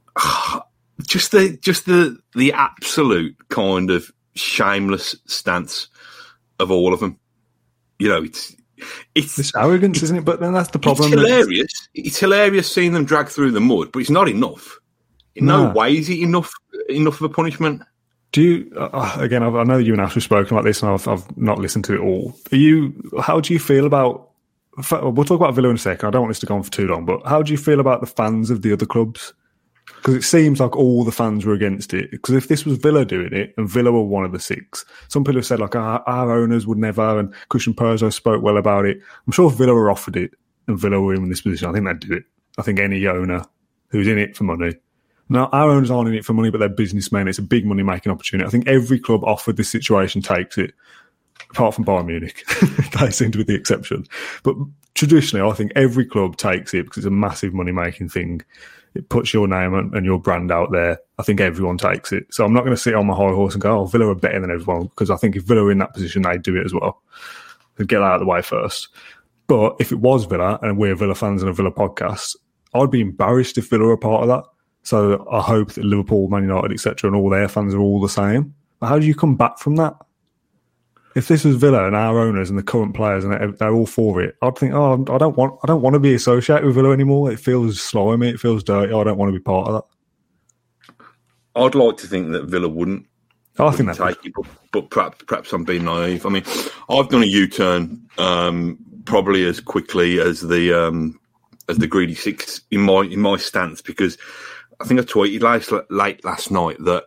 just the just the the absolute kind of shameless stance of all of them. You know, it's. It's, it's arrogance, isn't it? But then that's the problem. It's hilarious. It's hilarious seeing them drag through the mud, but it's not enough. In no, no way is it enough enough of a punishment. Do you, uh, again, I know you and Ash have spoken about this and I've, I've not listened to it all. Are you, how do you feel about, we'll talk about Villa in a second, I don't want this to go on for too long, but how do you feel about the fans of the other clubs? Because it seems like all the fans were against it. Because if this was Villa doing it, and Villa were one of the six, some people have said, like, our, our owners would never, and Christian Perzo spoke well about it. I'm sure if Villa were offered it, and Villa were in this position, I think they'd do it. I think any owner who's in it for money. Now, our owners aren't in it for money, but they're businessmen. It's a big money-making opportunity. I think every club offered this situation takes it, apart from Bayern Munich. They seem to be the exception. But traditionally, I think every club takes it because it's a massive money-making thing. It puts your name and your brand out there. I think everyone takes it. So I'm not going to sit on my high horse and go, oh, Villa are better than everyone, because I think if Villa are in that position, they'd do it as well. They'd get out of the way first. But if it was Villa, and we're Villa fans and a Villa podcast, I'd be embarrassed if Villa were a part of that. So I hope that Liverpool, Man United, et cetera, and all their fans are all the same. But how do you come back from that? If this was Villa and our owners and the current players and they're, they're all for it, I'd think, oh, I don't want, I don't want to be associated with Villa anymore. It feels slimy, it feels dirty. I don't want to be part of that. I'd like to think that Villa wouldn't. Oh, I think that's take it, but, but perhaps, perhaps I'm being naive. I mean, I've done a U-turn um, probably as quickly as the um, as the greedy six in my in my stance, because I think I tweeted late, late last night that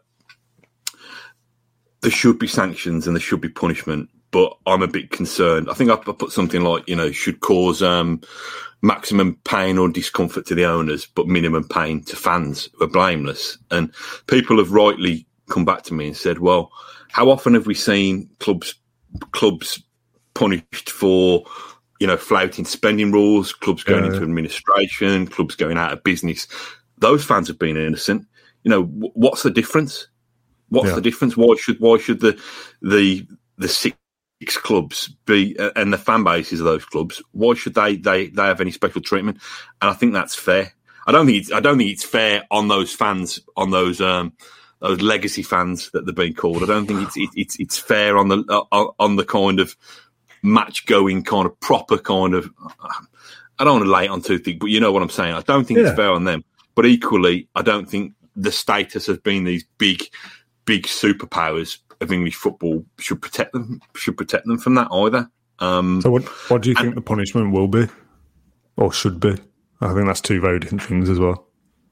there should be sanctions and there should be punishment, but I'm a bit concerned. I think I put something like, you know, should cause um, maximum pain or discomfort to the owners, but minimum pain to fans who are blameless. And people have rightly come back to me and said, well, how often have we seen clubs clubs punished for, you know, flouting spending rules, clubs going yeah. into administration, clubs going out of business? Those fans have been innocent. You know, w- what's the difference? What's yeah. the difference? Why should why should the the the six clubs be uh, and the fan bases of those clubs? Why should they they they have any special treatment? And I think that's fair. I don't think it's, I don't think it's fair on those fans, on those um, those legacy fans that they're being called. I don't think it's it, it's it's fair on the uh, on the kind of match going kind of proper kind of. I don't want to lay it on too thick, but you know what I'm saying. I don't think yeah. it's fair on them. But equally, I don't think the status of being these big, big superpowers of English football should protect them. Should protect them from that either. Um, so, what what do you think and, the punishment will be, or should be? I think that's two very different things as well.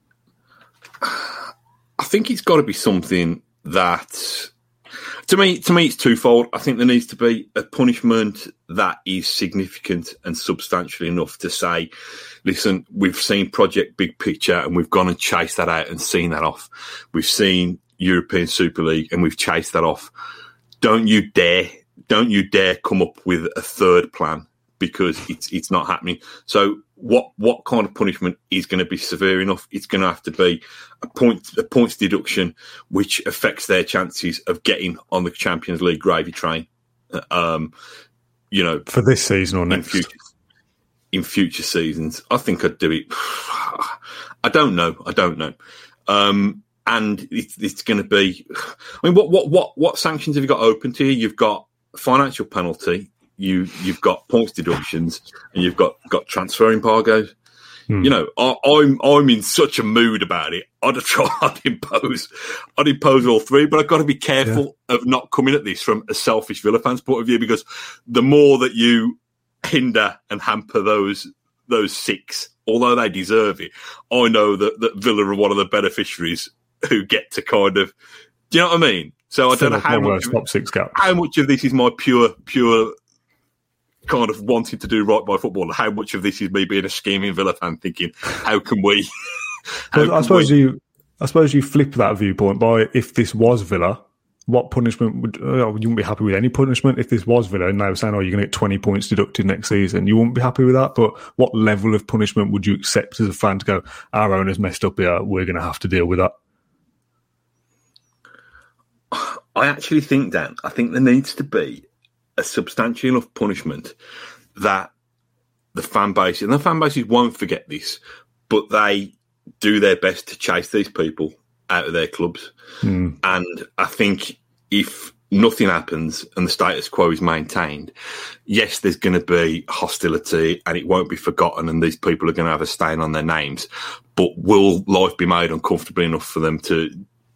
I think it's got to be something that, to me, to me, it's twofold. I think there needs to be a punishment that is significant and substantial enough to say, listen, we've seen Project Big Picture and we've gone and chased that out and seen that off. We've seen European Super League and we've chased that off. Don't you dare, don't you dare come up with a third plan because it's it's not happening. So what what kind of punishment is going to be severe enough? It's going to have to be a point a points deduction which affects their chances of getting on the Champions League gravy train. Um, you know, for this season or in next. Future, in future seasons, I think I'd do it. I don't know. I don't know. Um, and it's, it's going to be. I mean, what what what what sanctions have you got open to you? You've got financial penalty. You you've got points deductions, and you've got, got transfer embargoes. Hmm. You know, I, I'm I'm in such a mood about it. I'd have tried, I'd impose, I'd impose all three, but I've got to be careful yeah. of not coming at this from a selfish Villa fan's point of view, because the more that you hinder and hamper those those six, although they deserve it, I know that, that Villa are one of the beneficiaries who get to kind of, do you know what I mean? So I don't know how much, top six gap. how much of this is my pure pure. kind of wanting to do right by football. How much of this is me being a scheming Villa fan thinking, how can we? how well, I can suppose we? you, I suppose you flip that viewpoint by if this was Villa, what punishment would uh, you wouldn't be happy with any punishment if this was Villa and they were saying, oh, you're going to get twenty points deducted next season. You wouldn't be happy with that. But what level of punishment would you accept as a fan to go, our owner's messed up here, we're going to have to deal with that? I actually think, Dan, I think there needs to be a substantial enough punishment that the fan base, and the fan bases won't forget this, but they do their best to chase these people out of their clubs. Mm. And I think if nothing happens and the status quo is maintained, yes, there's going to be hostility and it won't be forgotten and these people are going to have a stain on their names, but will life be made uncomfortable enough for them to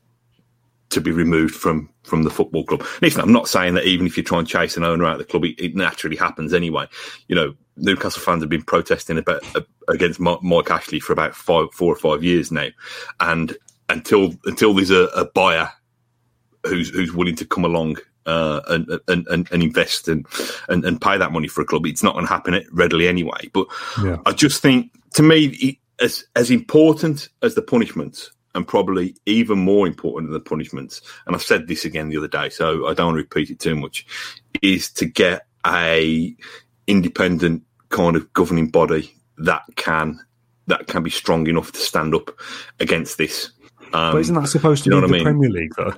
to be removed from, from the football club? Listen, I'm not saying that even if you try and chase an owner out of the club, it, it naturally happens anyway. You know, Newcastle fans have been protesting about, uh, against Mike Ashley for about five, four or five years now. And until until there's a, a buyer who's who's willing to come along uh, and, and, and, and invest and, and, and pay that money for a club, it's not going to happen readily anyway. But yeah. I just think, to me, it, as as important as the punishments, and probably even more important than the punishments, and I've said this again the other day, so I don't want to repeat it too much, is to get a independent kind of governing body that can that can be strong enough to stand up against this. Um, but isn't that supposed to be the I mean? Premier League, though?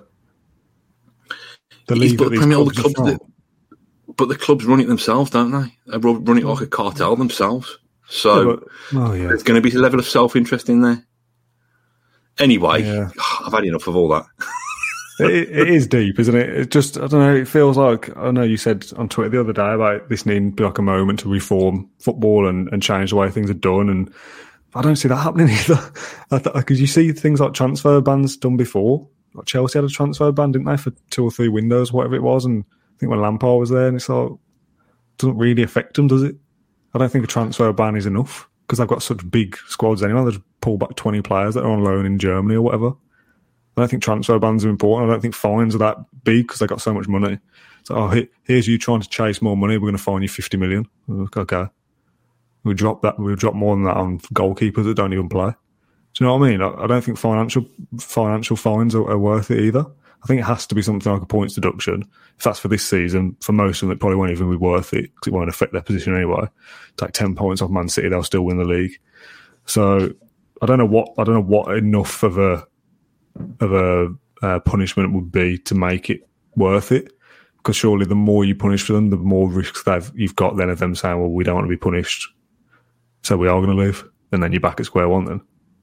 The league but, the Premier, clubs the clubs that, but the clubs run it themselves, don't they? They run it like a cartel themselves. So yeah, but, oh, yeah. there's going to be a level of self-interest in there. Anyway, yeah. I've had enough of all that. it, it is deep, isn't it? It just, I don't know, it feels like, I know you said on Twitter the other day about this needing to be like a moment to reform football and, and change the way things are done. And I don't see that happening either. Because you see things like transfer bans done before. Like Chelsea had a transfer ban, didn't they, for two or three windows, whatever it was. And I think when Lampard was there, and it's like, it doesn't really affect them, does it? I don't think a transfer ban is enough because they've got such big squads anyway. They just pull back twenty players that are on loan in Germany or whatever. I don't think transfer bans are important. I don't think fines are that big because they've got so much money. So, oh, here's you trying to chase more money. We're going to fine you fifty million. Okay. We drop that. We'll drop more than that on goalkeepers that don't even play. Do you know what I mean? I, I don't think financial financial fines are, are worth it either. I think it has to be something like a points deduction. If that's for this season, for most of them, it probably won't even be worth it because it won't affect their position anyway. Take ten points off Man City, they'll still win the league. So I don't know what I don't know what enough of a of a uh, punishment would be to make it worth it. Because surely the more you punish for them, the more risks they've you've got then of them saying, "Well, we don't want to be punished, so we are going to leave," and then you're back at square one. Then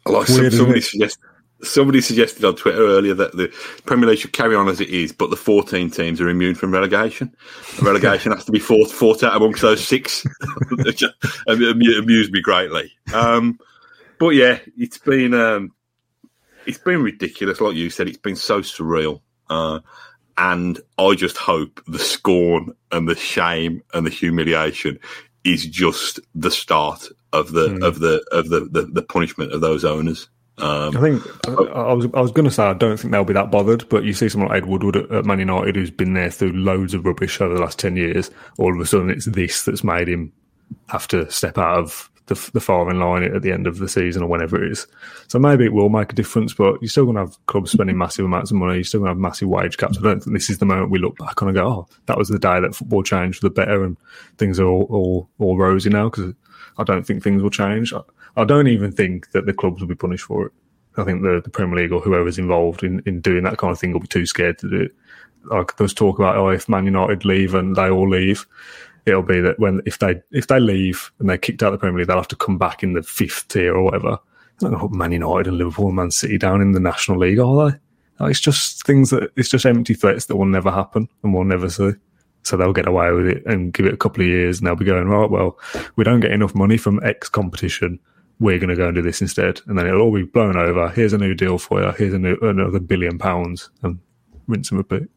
Like Weird, some, somebody isn't it? suggested. Somebody suggested on Twitter earlier that the Premier League should carry on as it is, but the fourteen teams are immune from relegation. And relegation has to be fought, fought out amongst those six. It amused me greatly. Um, but yeah, it's been um, it's been ridiculous. Like you said, it's been so surreal. Uh, and I just hope the scorn and the shame and the humiliation is just the start of the mm. of the of the, the, the punishment of those owners. Um, I think I, I was I was going to say I don't think they'll be that bothered, but you see someone like Ed Woodward at, at Man United who's been there through loads of rubbish over the last ten years. All of a sudden, it's this that's made him have to step out of the, the firing line at the end of the season or whenever it is. So maybe it will make a difference, but you're still going to have clubs spending massive amounts of money. You're still going to have massive wage caps. I don't think this is the moment we look back on and go, "Oh, that was the day that football changed for the better," and things are all all, all rosy now. Because I don't think things will change. I, I don't even think that the clubs will be punished for it. I think the, the Premier League or whoever's involved in, in doing that kind of thing will be too scared to do it. Like there's talk about, oh, if Man United leave and they all leave, it'll be that when if they if they leave and they're kicked out of the Premier League, they'll have to come back in the fifth tier or whatever. They're not going to put Man United and Liverpool and Man City down in the National League, are they? Like, it's just things that it's just empty threats that will never happen and we'll never see. So they'll get away with it and give it a couple of years, and they'll be going, right, well, we don't get enough money from X competition. We're going to go and do this instead. And then it'll all be blown over. Here's a new deal for you. Here's a new, another billion pounds, and rinse and repeat.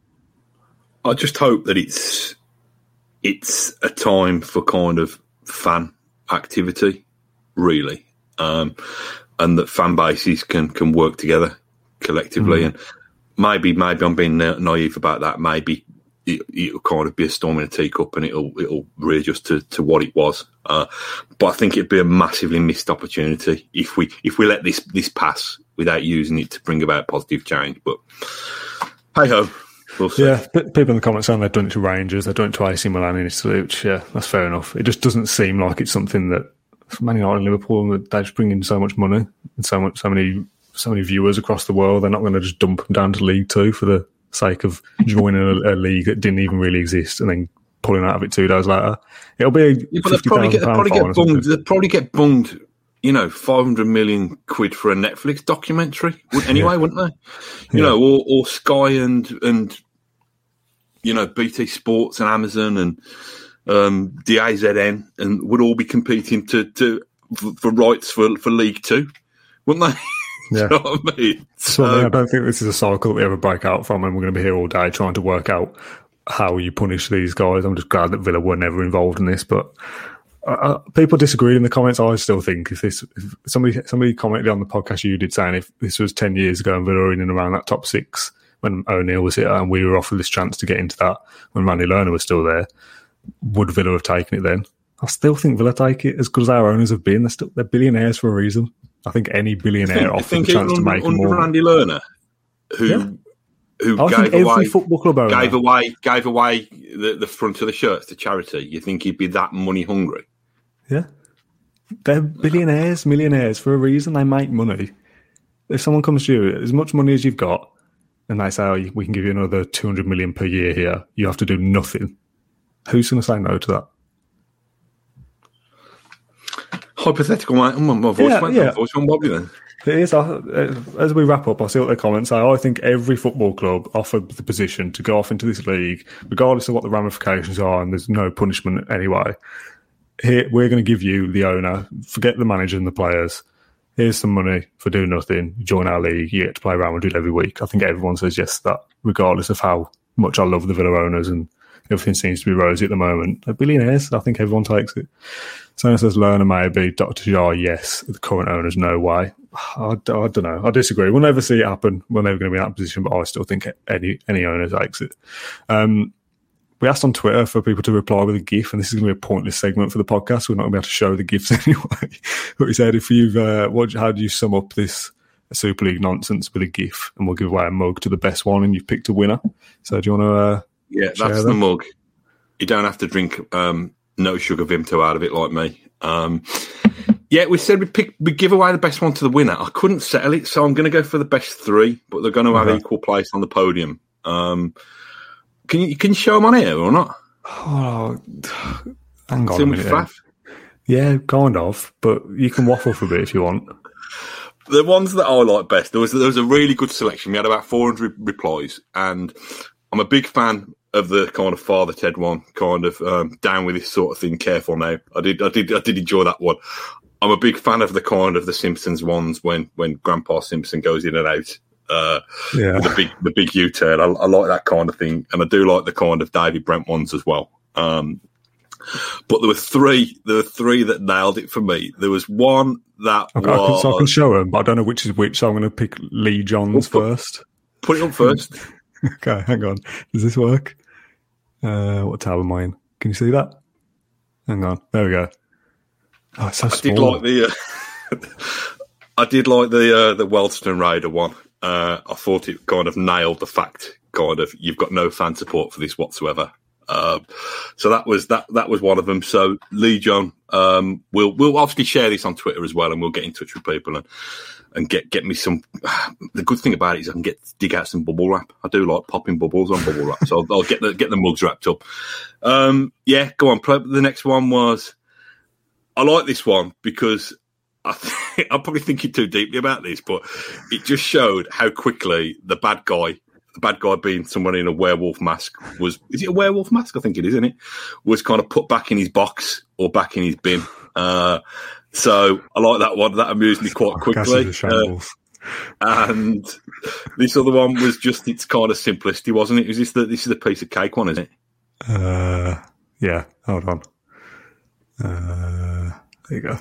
I just hope that it's it's a time for kind of fan activity, really, um, and that fan bases can, can work together collectively. Mm. And maybe maybe I'm being naive about that. Maybe it, it'll kind of be a storm in a teacup, and it'll it'll readjust to, to what it was. Uh, but I think it'd be a massively missed opportunity if we if we let this this pass without using it to bring about positive change. But hey ho, we'll see. Yeah, people in the comments saying they've done it to Rangers, they've done it to A C Milan in Italy, which yeah, that's fair enough. It just doesn't seem like it's something that Man United and Liverpool, they just bring in so much money and so much so many so many viewers across the world. They're not going to just dump them down to League Two for the sake of joining a, a league that didn't even really exist and then pulling out of it two days later. It'll be a yeah, but they'll probably get, they'll probably get bunged. They'll probably get bunged, you know, five hundred million quid for a Netflix documentary anyway, yeah. wouldn't they? You yeah. know, or, or Sky and and you know B T Sports and Amazon and um, the A Z N and would all be competing to to for rights for for League Two, wouldn't they? Yeah, you know what I mean? So, so I don't think this is a cycle that we ever break out from, and we're going to be here all day trying to work out how you punish these guys. I'm just glad that Villa were never involved in this, but uh, people disagree in the comments. I still think if this, if somebody somebody commented on the podcast you did saying if this was ten years ago and Villa were in and around that top six when O'Neill was here and we were offered this chance to get into that when Randy Lerner was still there, would Villa have taken it then? I still think Villa take it as good as our owners have been. They're still they're billionaires for a reason. I think any billionaire offered the chance to make under more. Randy Lerner, who yeah. who I gave think every away football club owner gave away gave away the, the front of the shirts to charity. You think he'd be that money hungry? Yeah, they're billionaires, millionaires for a reason. They make money. If someone comes to you as much money as you've got, and they say, "Oh, we can give you another two hundred million per year here," you have to do nothing. Who's going to say no to that? Hypothetical, mate. My, my voice yeah, went. Yeah. My voice went wobbly then. It is. As we wrap up, I see what they comment say. I think every football club offered the position to go off into this league, regardless of what the ramifications are, and there's no punishment anyway. Here, we're going to give you, the owner, forget the manager and the players. Here's some money for doing nothing. You join our league, you get to play Real Madrid every week. I think everyone says yes to that, regardless of how much I love the Villa owners and everything seems to be rosy at the moment. They're billionaires. I think everyone takes it. Someone says Lerner maybe, Doctor Jar, yes. The current owners, no way. I, I don't know. I disagree. We'll never see it happen. We're never going to be in that position, but I still think any any owner takes it. Um, we asked on Twitter for people to reply with a GIF, and this is going to be a pointless segment for the podcast. We're not going to be able to show the GIFs anyway. But we said, if you've, uh, what, how do you sum up this Super League nonsense with a GIF? And we'll give away a mug to the best one, and you've picked a winner. So do you want to uh, Yeah, that's the mug. You don't have to drink um, no sugar Vimto out of it like me. Um, yeah, we said we'd, pick, we'd give away the best one to the winner. I couldn't settle it, so I'm going to go for the best three, but they're going to have okay. equal place on the podium. Um, can you can you show them on here or not? Oh, hang on a minute. Faff? Yeah, kind of, but you can waffle for a bit if you want. the ones that I like best, there was there was a really good selection. We had about four hundred replies, and I'm a big fan of the kind of Father Ted one, kind of um, down with this sort of thing. Careful now. I did, I did, I did enjoy that one. I'm a big fan of the kind of the Simpsons ones when when Grandpa Simpson goes in and out. Uh, yeah, the big the big U-turn. I, I like that kind of thing, and I do like the kind of David Brent ones as well. Um, but there were three. There were three that nailed it for me. There was one that okay, was. I can, so I can show them, but I don't know which is which. So I'm going to pick Lee Johns well, put, first. Put it on first. Okay, hang on. Does this work? Uh, what tab am I in? Can you see that? Hang on. There we go. Oh, it's so I small. did like the. Uh, I did like the uh, the Wellston Raider one. Uh, I thought it kind of nailed the fact, kind of, you've got no fan support for this whatsoever. Um, so that was that. That was one of them. So Lee John, um, we'll we'll obviously share this on Twitter as well, and we'll get in touch with people and and get get me some. The good thing about it is I can get dig out some bubble wrap. I do like popping bubbles on bubble wrap, so I'll, I'll get the get the mugs wrapped up. Um, yeah, go on. The next one was. I like this one because. I think, I'm probably thinking too deeply about this, but it just showed how quickly the bad guy, the bad guy being someone in a werewolf mask, was, is it a werewolf mask? I think it is, isn't it? Was kind of put back in his box or back in his bin. Uh, so I like that one. That amused me quite quickly. Uh, and this other one was just its kind of simplicity, wasn't it? Was this the, this is the piece of cake one, isn't it? Uh, yeah, hold on. Uh, there you go.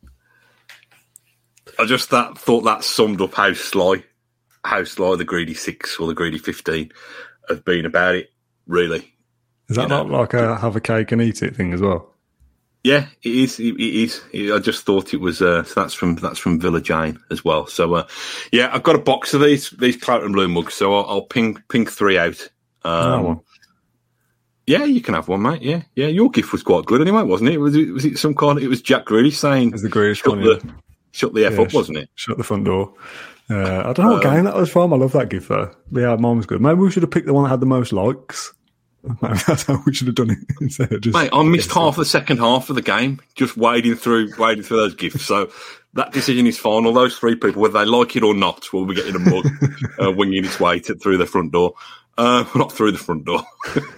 I just that thought that summed up how sly, how sly the Greedy Six or the Greedy Fifteen have been about it. Really, is that you not know? Like a have a cake and eat it thing as well? Yeah, it is. It, it is. It, I just thought it was. Uh, so that's from that's from Villa Jane as well. So uh, yeah, I've got a box of these these Claret and Blue mugs. So I'll, I'll ping ping three out. Um, one. Yeah, you can have one, mate. Yeah, yeah. Your gift was quite good anyway, wasn't it? Was it was it some kind of? It was Jack Grealish saying. It was the Grealish one. The, yeah. Shut the F yeah, up, wasn't it? Shut the front door. Uh, I don't know what um, game that was from. I love that gift, though. But yeah, mine was good. Maybe we should have picked the one that had the most likes. Maybe that's how we should have done it instead of just. Mate, I missed half the second half of the game just wading through, wading through those gifts. So that decision is final. Those three people, whether they like it or not, will be getting a mug uh, winging its way to, through the front door. Uh, not through the front door.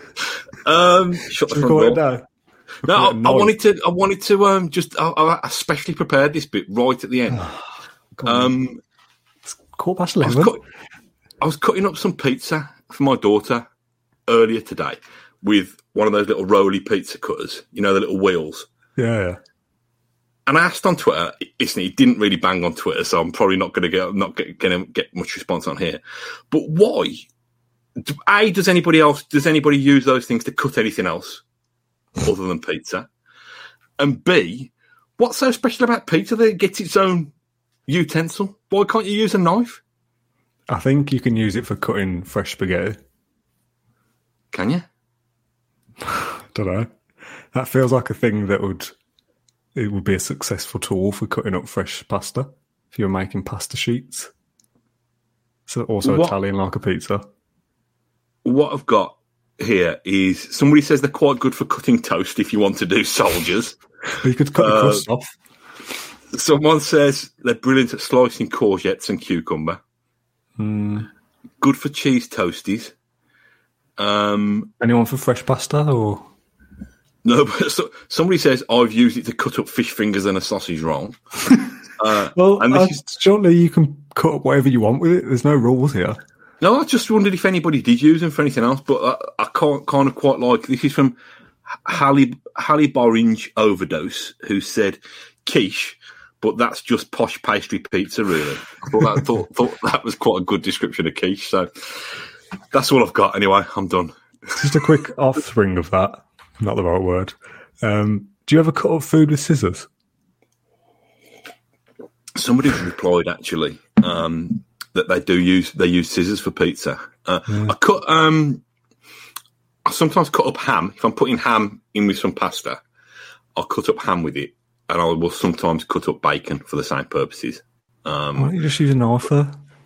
um, shut the should front door. No, I, I wanted to. I wanted to. Um, just. I, I especially prepared this bit right at the end. um, it's quarter past eleven. I was, cut, I was cutting up some pizza for my daughter earlier today with one of those little roly pizza cutters. You know, the little wheels. Yeah. yeah. And I asked on Twitter. Listen, he didn't really bang on Twitter, so I'm probably not going to get not going to get much response on here. But why? A, does anybody else? Does anybody use those things to cut anything else? Other than pizza, and B, what's so special about pizza that it gets its own utensil? Why can't you use a knife? I think you can use it for cutting fresh spaghetti. Can you? Don't know. That feels like a thing that would it would be a successful tool for cutting up fresh pasta if you're making pasta sheets. So also what, Italian like a pizza. What I've got. Here is somebody says they're quite good for cutting toast if you want to do soldiers. You could cut the uh, crust off. Someone says they're brilliant at slicing courgettes and cucumber. Mm. Good for cheese toasties. Um, Anyone for fresh pasta or no? But so, somebody says I've used it to cut up fish fingers and a sausage roll. uh, well, and this uh, is, surely you can cut up whatever you want with it. There's no rules here. No, I just wondered if anybody did use them for anything else, but I, I can't kind of quite like. This is from Hallie Hallie Boringe Overdose, who said quiche, but that's just posh pastry pizza, really. I thought that, thought, thought that was quite a good description of quiche. So that's all I've got. Anyway, I'm done. Just a quick offspring of that. Not the right word. Um, do you ever cut up food with scissors? Somebody replied actually. Um, That they do use they use scissors for pizza. Uh, yeah. I cut. Um, I sometimes cut up ham if I'm putting ham in with some pasta. I'll cut up ham with it, and I will sometimes cut up bacon for the same purposes. Um, Why don't you just use a knife there?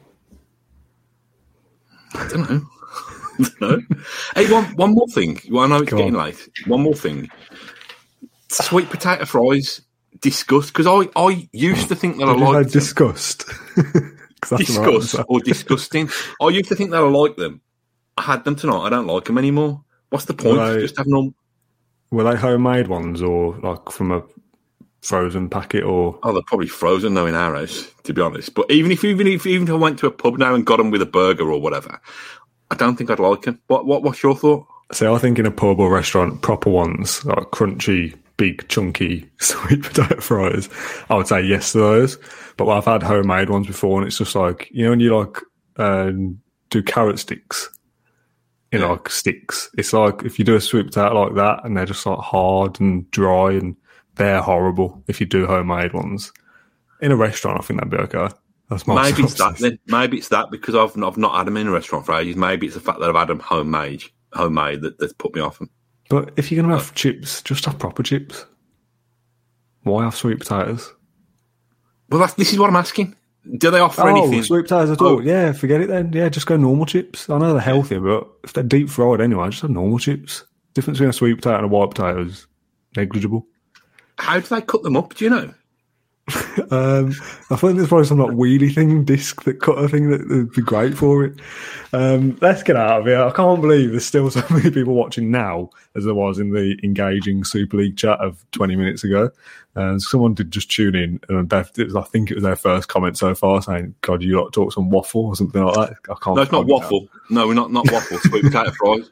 I don't know. I don't know. Hey, one one more thing. Well, I know it's Go getting on. late. One more thing. Sweet potato fries. disgust, because I, I used to think that I Did you liked say disgust? disgust or disgusting. I used to think that I liked them. I had them tonight. I don't like them anymore. What's the point? Were they, Just having them. Were they homemade ones or like from a frozen packet or? Oh, they're probably frozen now in our house, to be honest. But even if even if even if I went to a pub now and got them with a burger or whatever, I don't think I'd like them. What what what's your thought? So I think in a pub or restaurant, proper ones, like crunchy, big, chunky sweet potato fries, I would say yes to those. But I've had homemade ones before, and it's just like, you know, when you like um, do carrot sticks, you know, yeah. like sticks. It's like if you do a sweet potato like that, and they're just like hard and dry, and they're horrible. If you do homemade ones in a restaurant, I think that'd be okay. That's my maybe it's that then. Maybe it's that because I've I've not had them in a restaurant for ages. Maybe it's the fact that I've had them homemade. homemade that, that's put me off them. But if you're going to have but, chips, just have proper chips. Why have sweet potatoes? Well, that's, this is what I'm asking. Do they offer oh, anything? Sweet potatoes at all? Oh. Yeah, forget it then. Yeah, just go normal chips. I know they're healthier, but if they're deep fried anyway, just have normal chips. Difference between a sweet potato and a white potato is negligible. How do they cut them up? Do you know? um, I think there's probably some like wheelie thing, disc that cutter thing that would be great for it. Um, let's get out of here. I can't believe there's still so many people watching now as there was in the engaging Super League chat of twenty minutes ago. Uh, someone did just tune in, and it was, I think it was their first comment so far saying, "God, you lot talk some waffle or something like that." I can't. No, it's not waffle. It no, we're not not waffle. Sweet potato fries.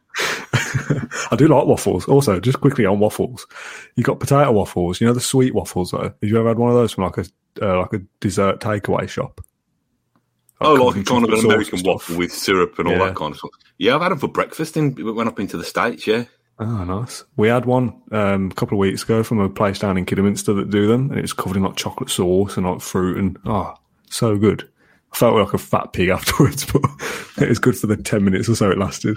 I do like waffles. Also, just quickly on waffles, you got potato waffles. You know the sweet waffles though. Have you ever had one of those from like a uh, like a dessert takeaway shop? Like oh, like kind of an American waffle with syrup and all yeah. that kind of stuff. Yeah, I've had them for breakfast in, when I've been to the States. Yeah. Oh, nice. We had one um, a couple of weeks ago from a place down in Kidderminster that do them, and it was covered in like chocolate sauce and like fruit, and oh, so good. I felt like a fat pig afterwards, but it was good for the ten minutes or so it lasted.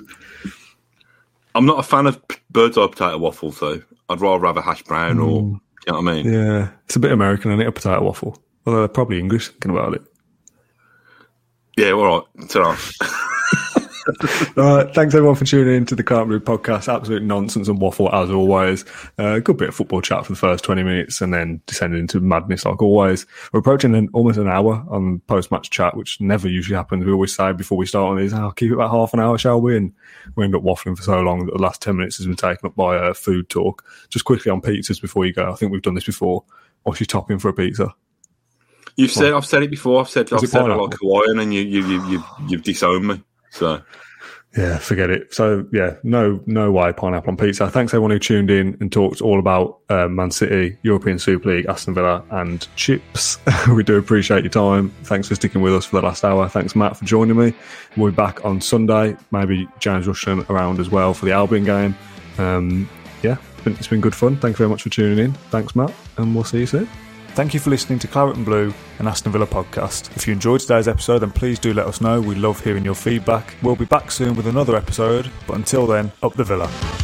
I'm not a fan of bird's eye potato waffles, though. I'd rather have a hash brown, or mm. you know what I mean? Yeah, it's a bit American, isn't it, a potato waffle? Although they're probably English, thinking about it. Yeah, all right. Ta-ra. All right, thanks everyone for tuning in to the Carlton Blue podcast. Absolute nonsense and waffle as always. A uh, good bit of football chat for the first twenty minutes and then descended into madness like always. We're approaching an, almost an hour on post-match chat, which never usually happens. We always say before we start on these, I'll oh, keep it about half an hour, shall we? And we end up waffling for so long that the last ten minutes has been taken up by uh, food talk. Just quickly on pizzas before you go. I think we've done this before. What's your topping for a pizza? You've said, I've said it before. I've said, I've said I like Hawaiian, and you, you, you, you, you've disowned me. So, yeah, forget it. So, yeah, no, no way pineapple on pizza. Thanks everyone who tuned in and talked all about uh, Man City, European Super League, Aston Villa, and chips. We do appreciate your time. Thanks for sticking with us for the last hour. Thanks, Matt, for joining me. We'll be back on Sunday. Maybe James Rushton around as well for the Albion game. Um, yeah, it's been, it's been good fun. Thank you very much for tuning in. Thanks, Matt, and we'll see you soon. Thank you for listening to Claret and Blue, an Aston Villa podcast. If you enjoyed today's episode, then please do let us know. We love hearing your feedback. We'll be back soon with another episode, but until then, up the Villa.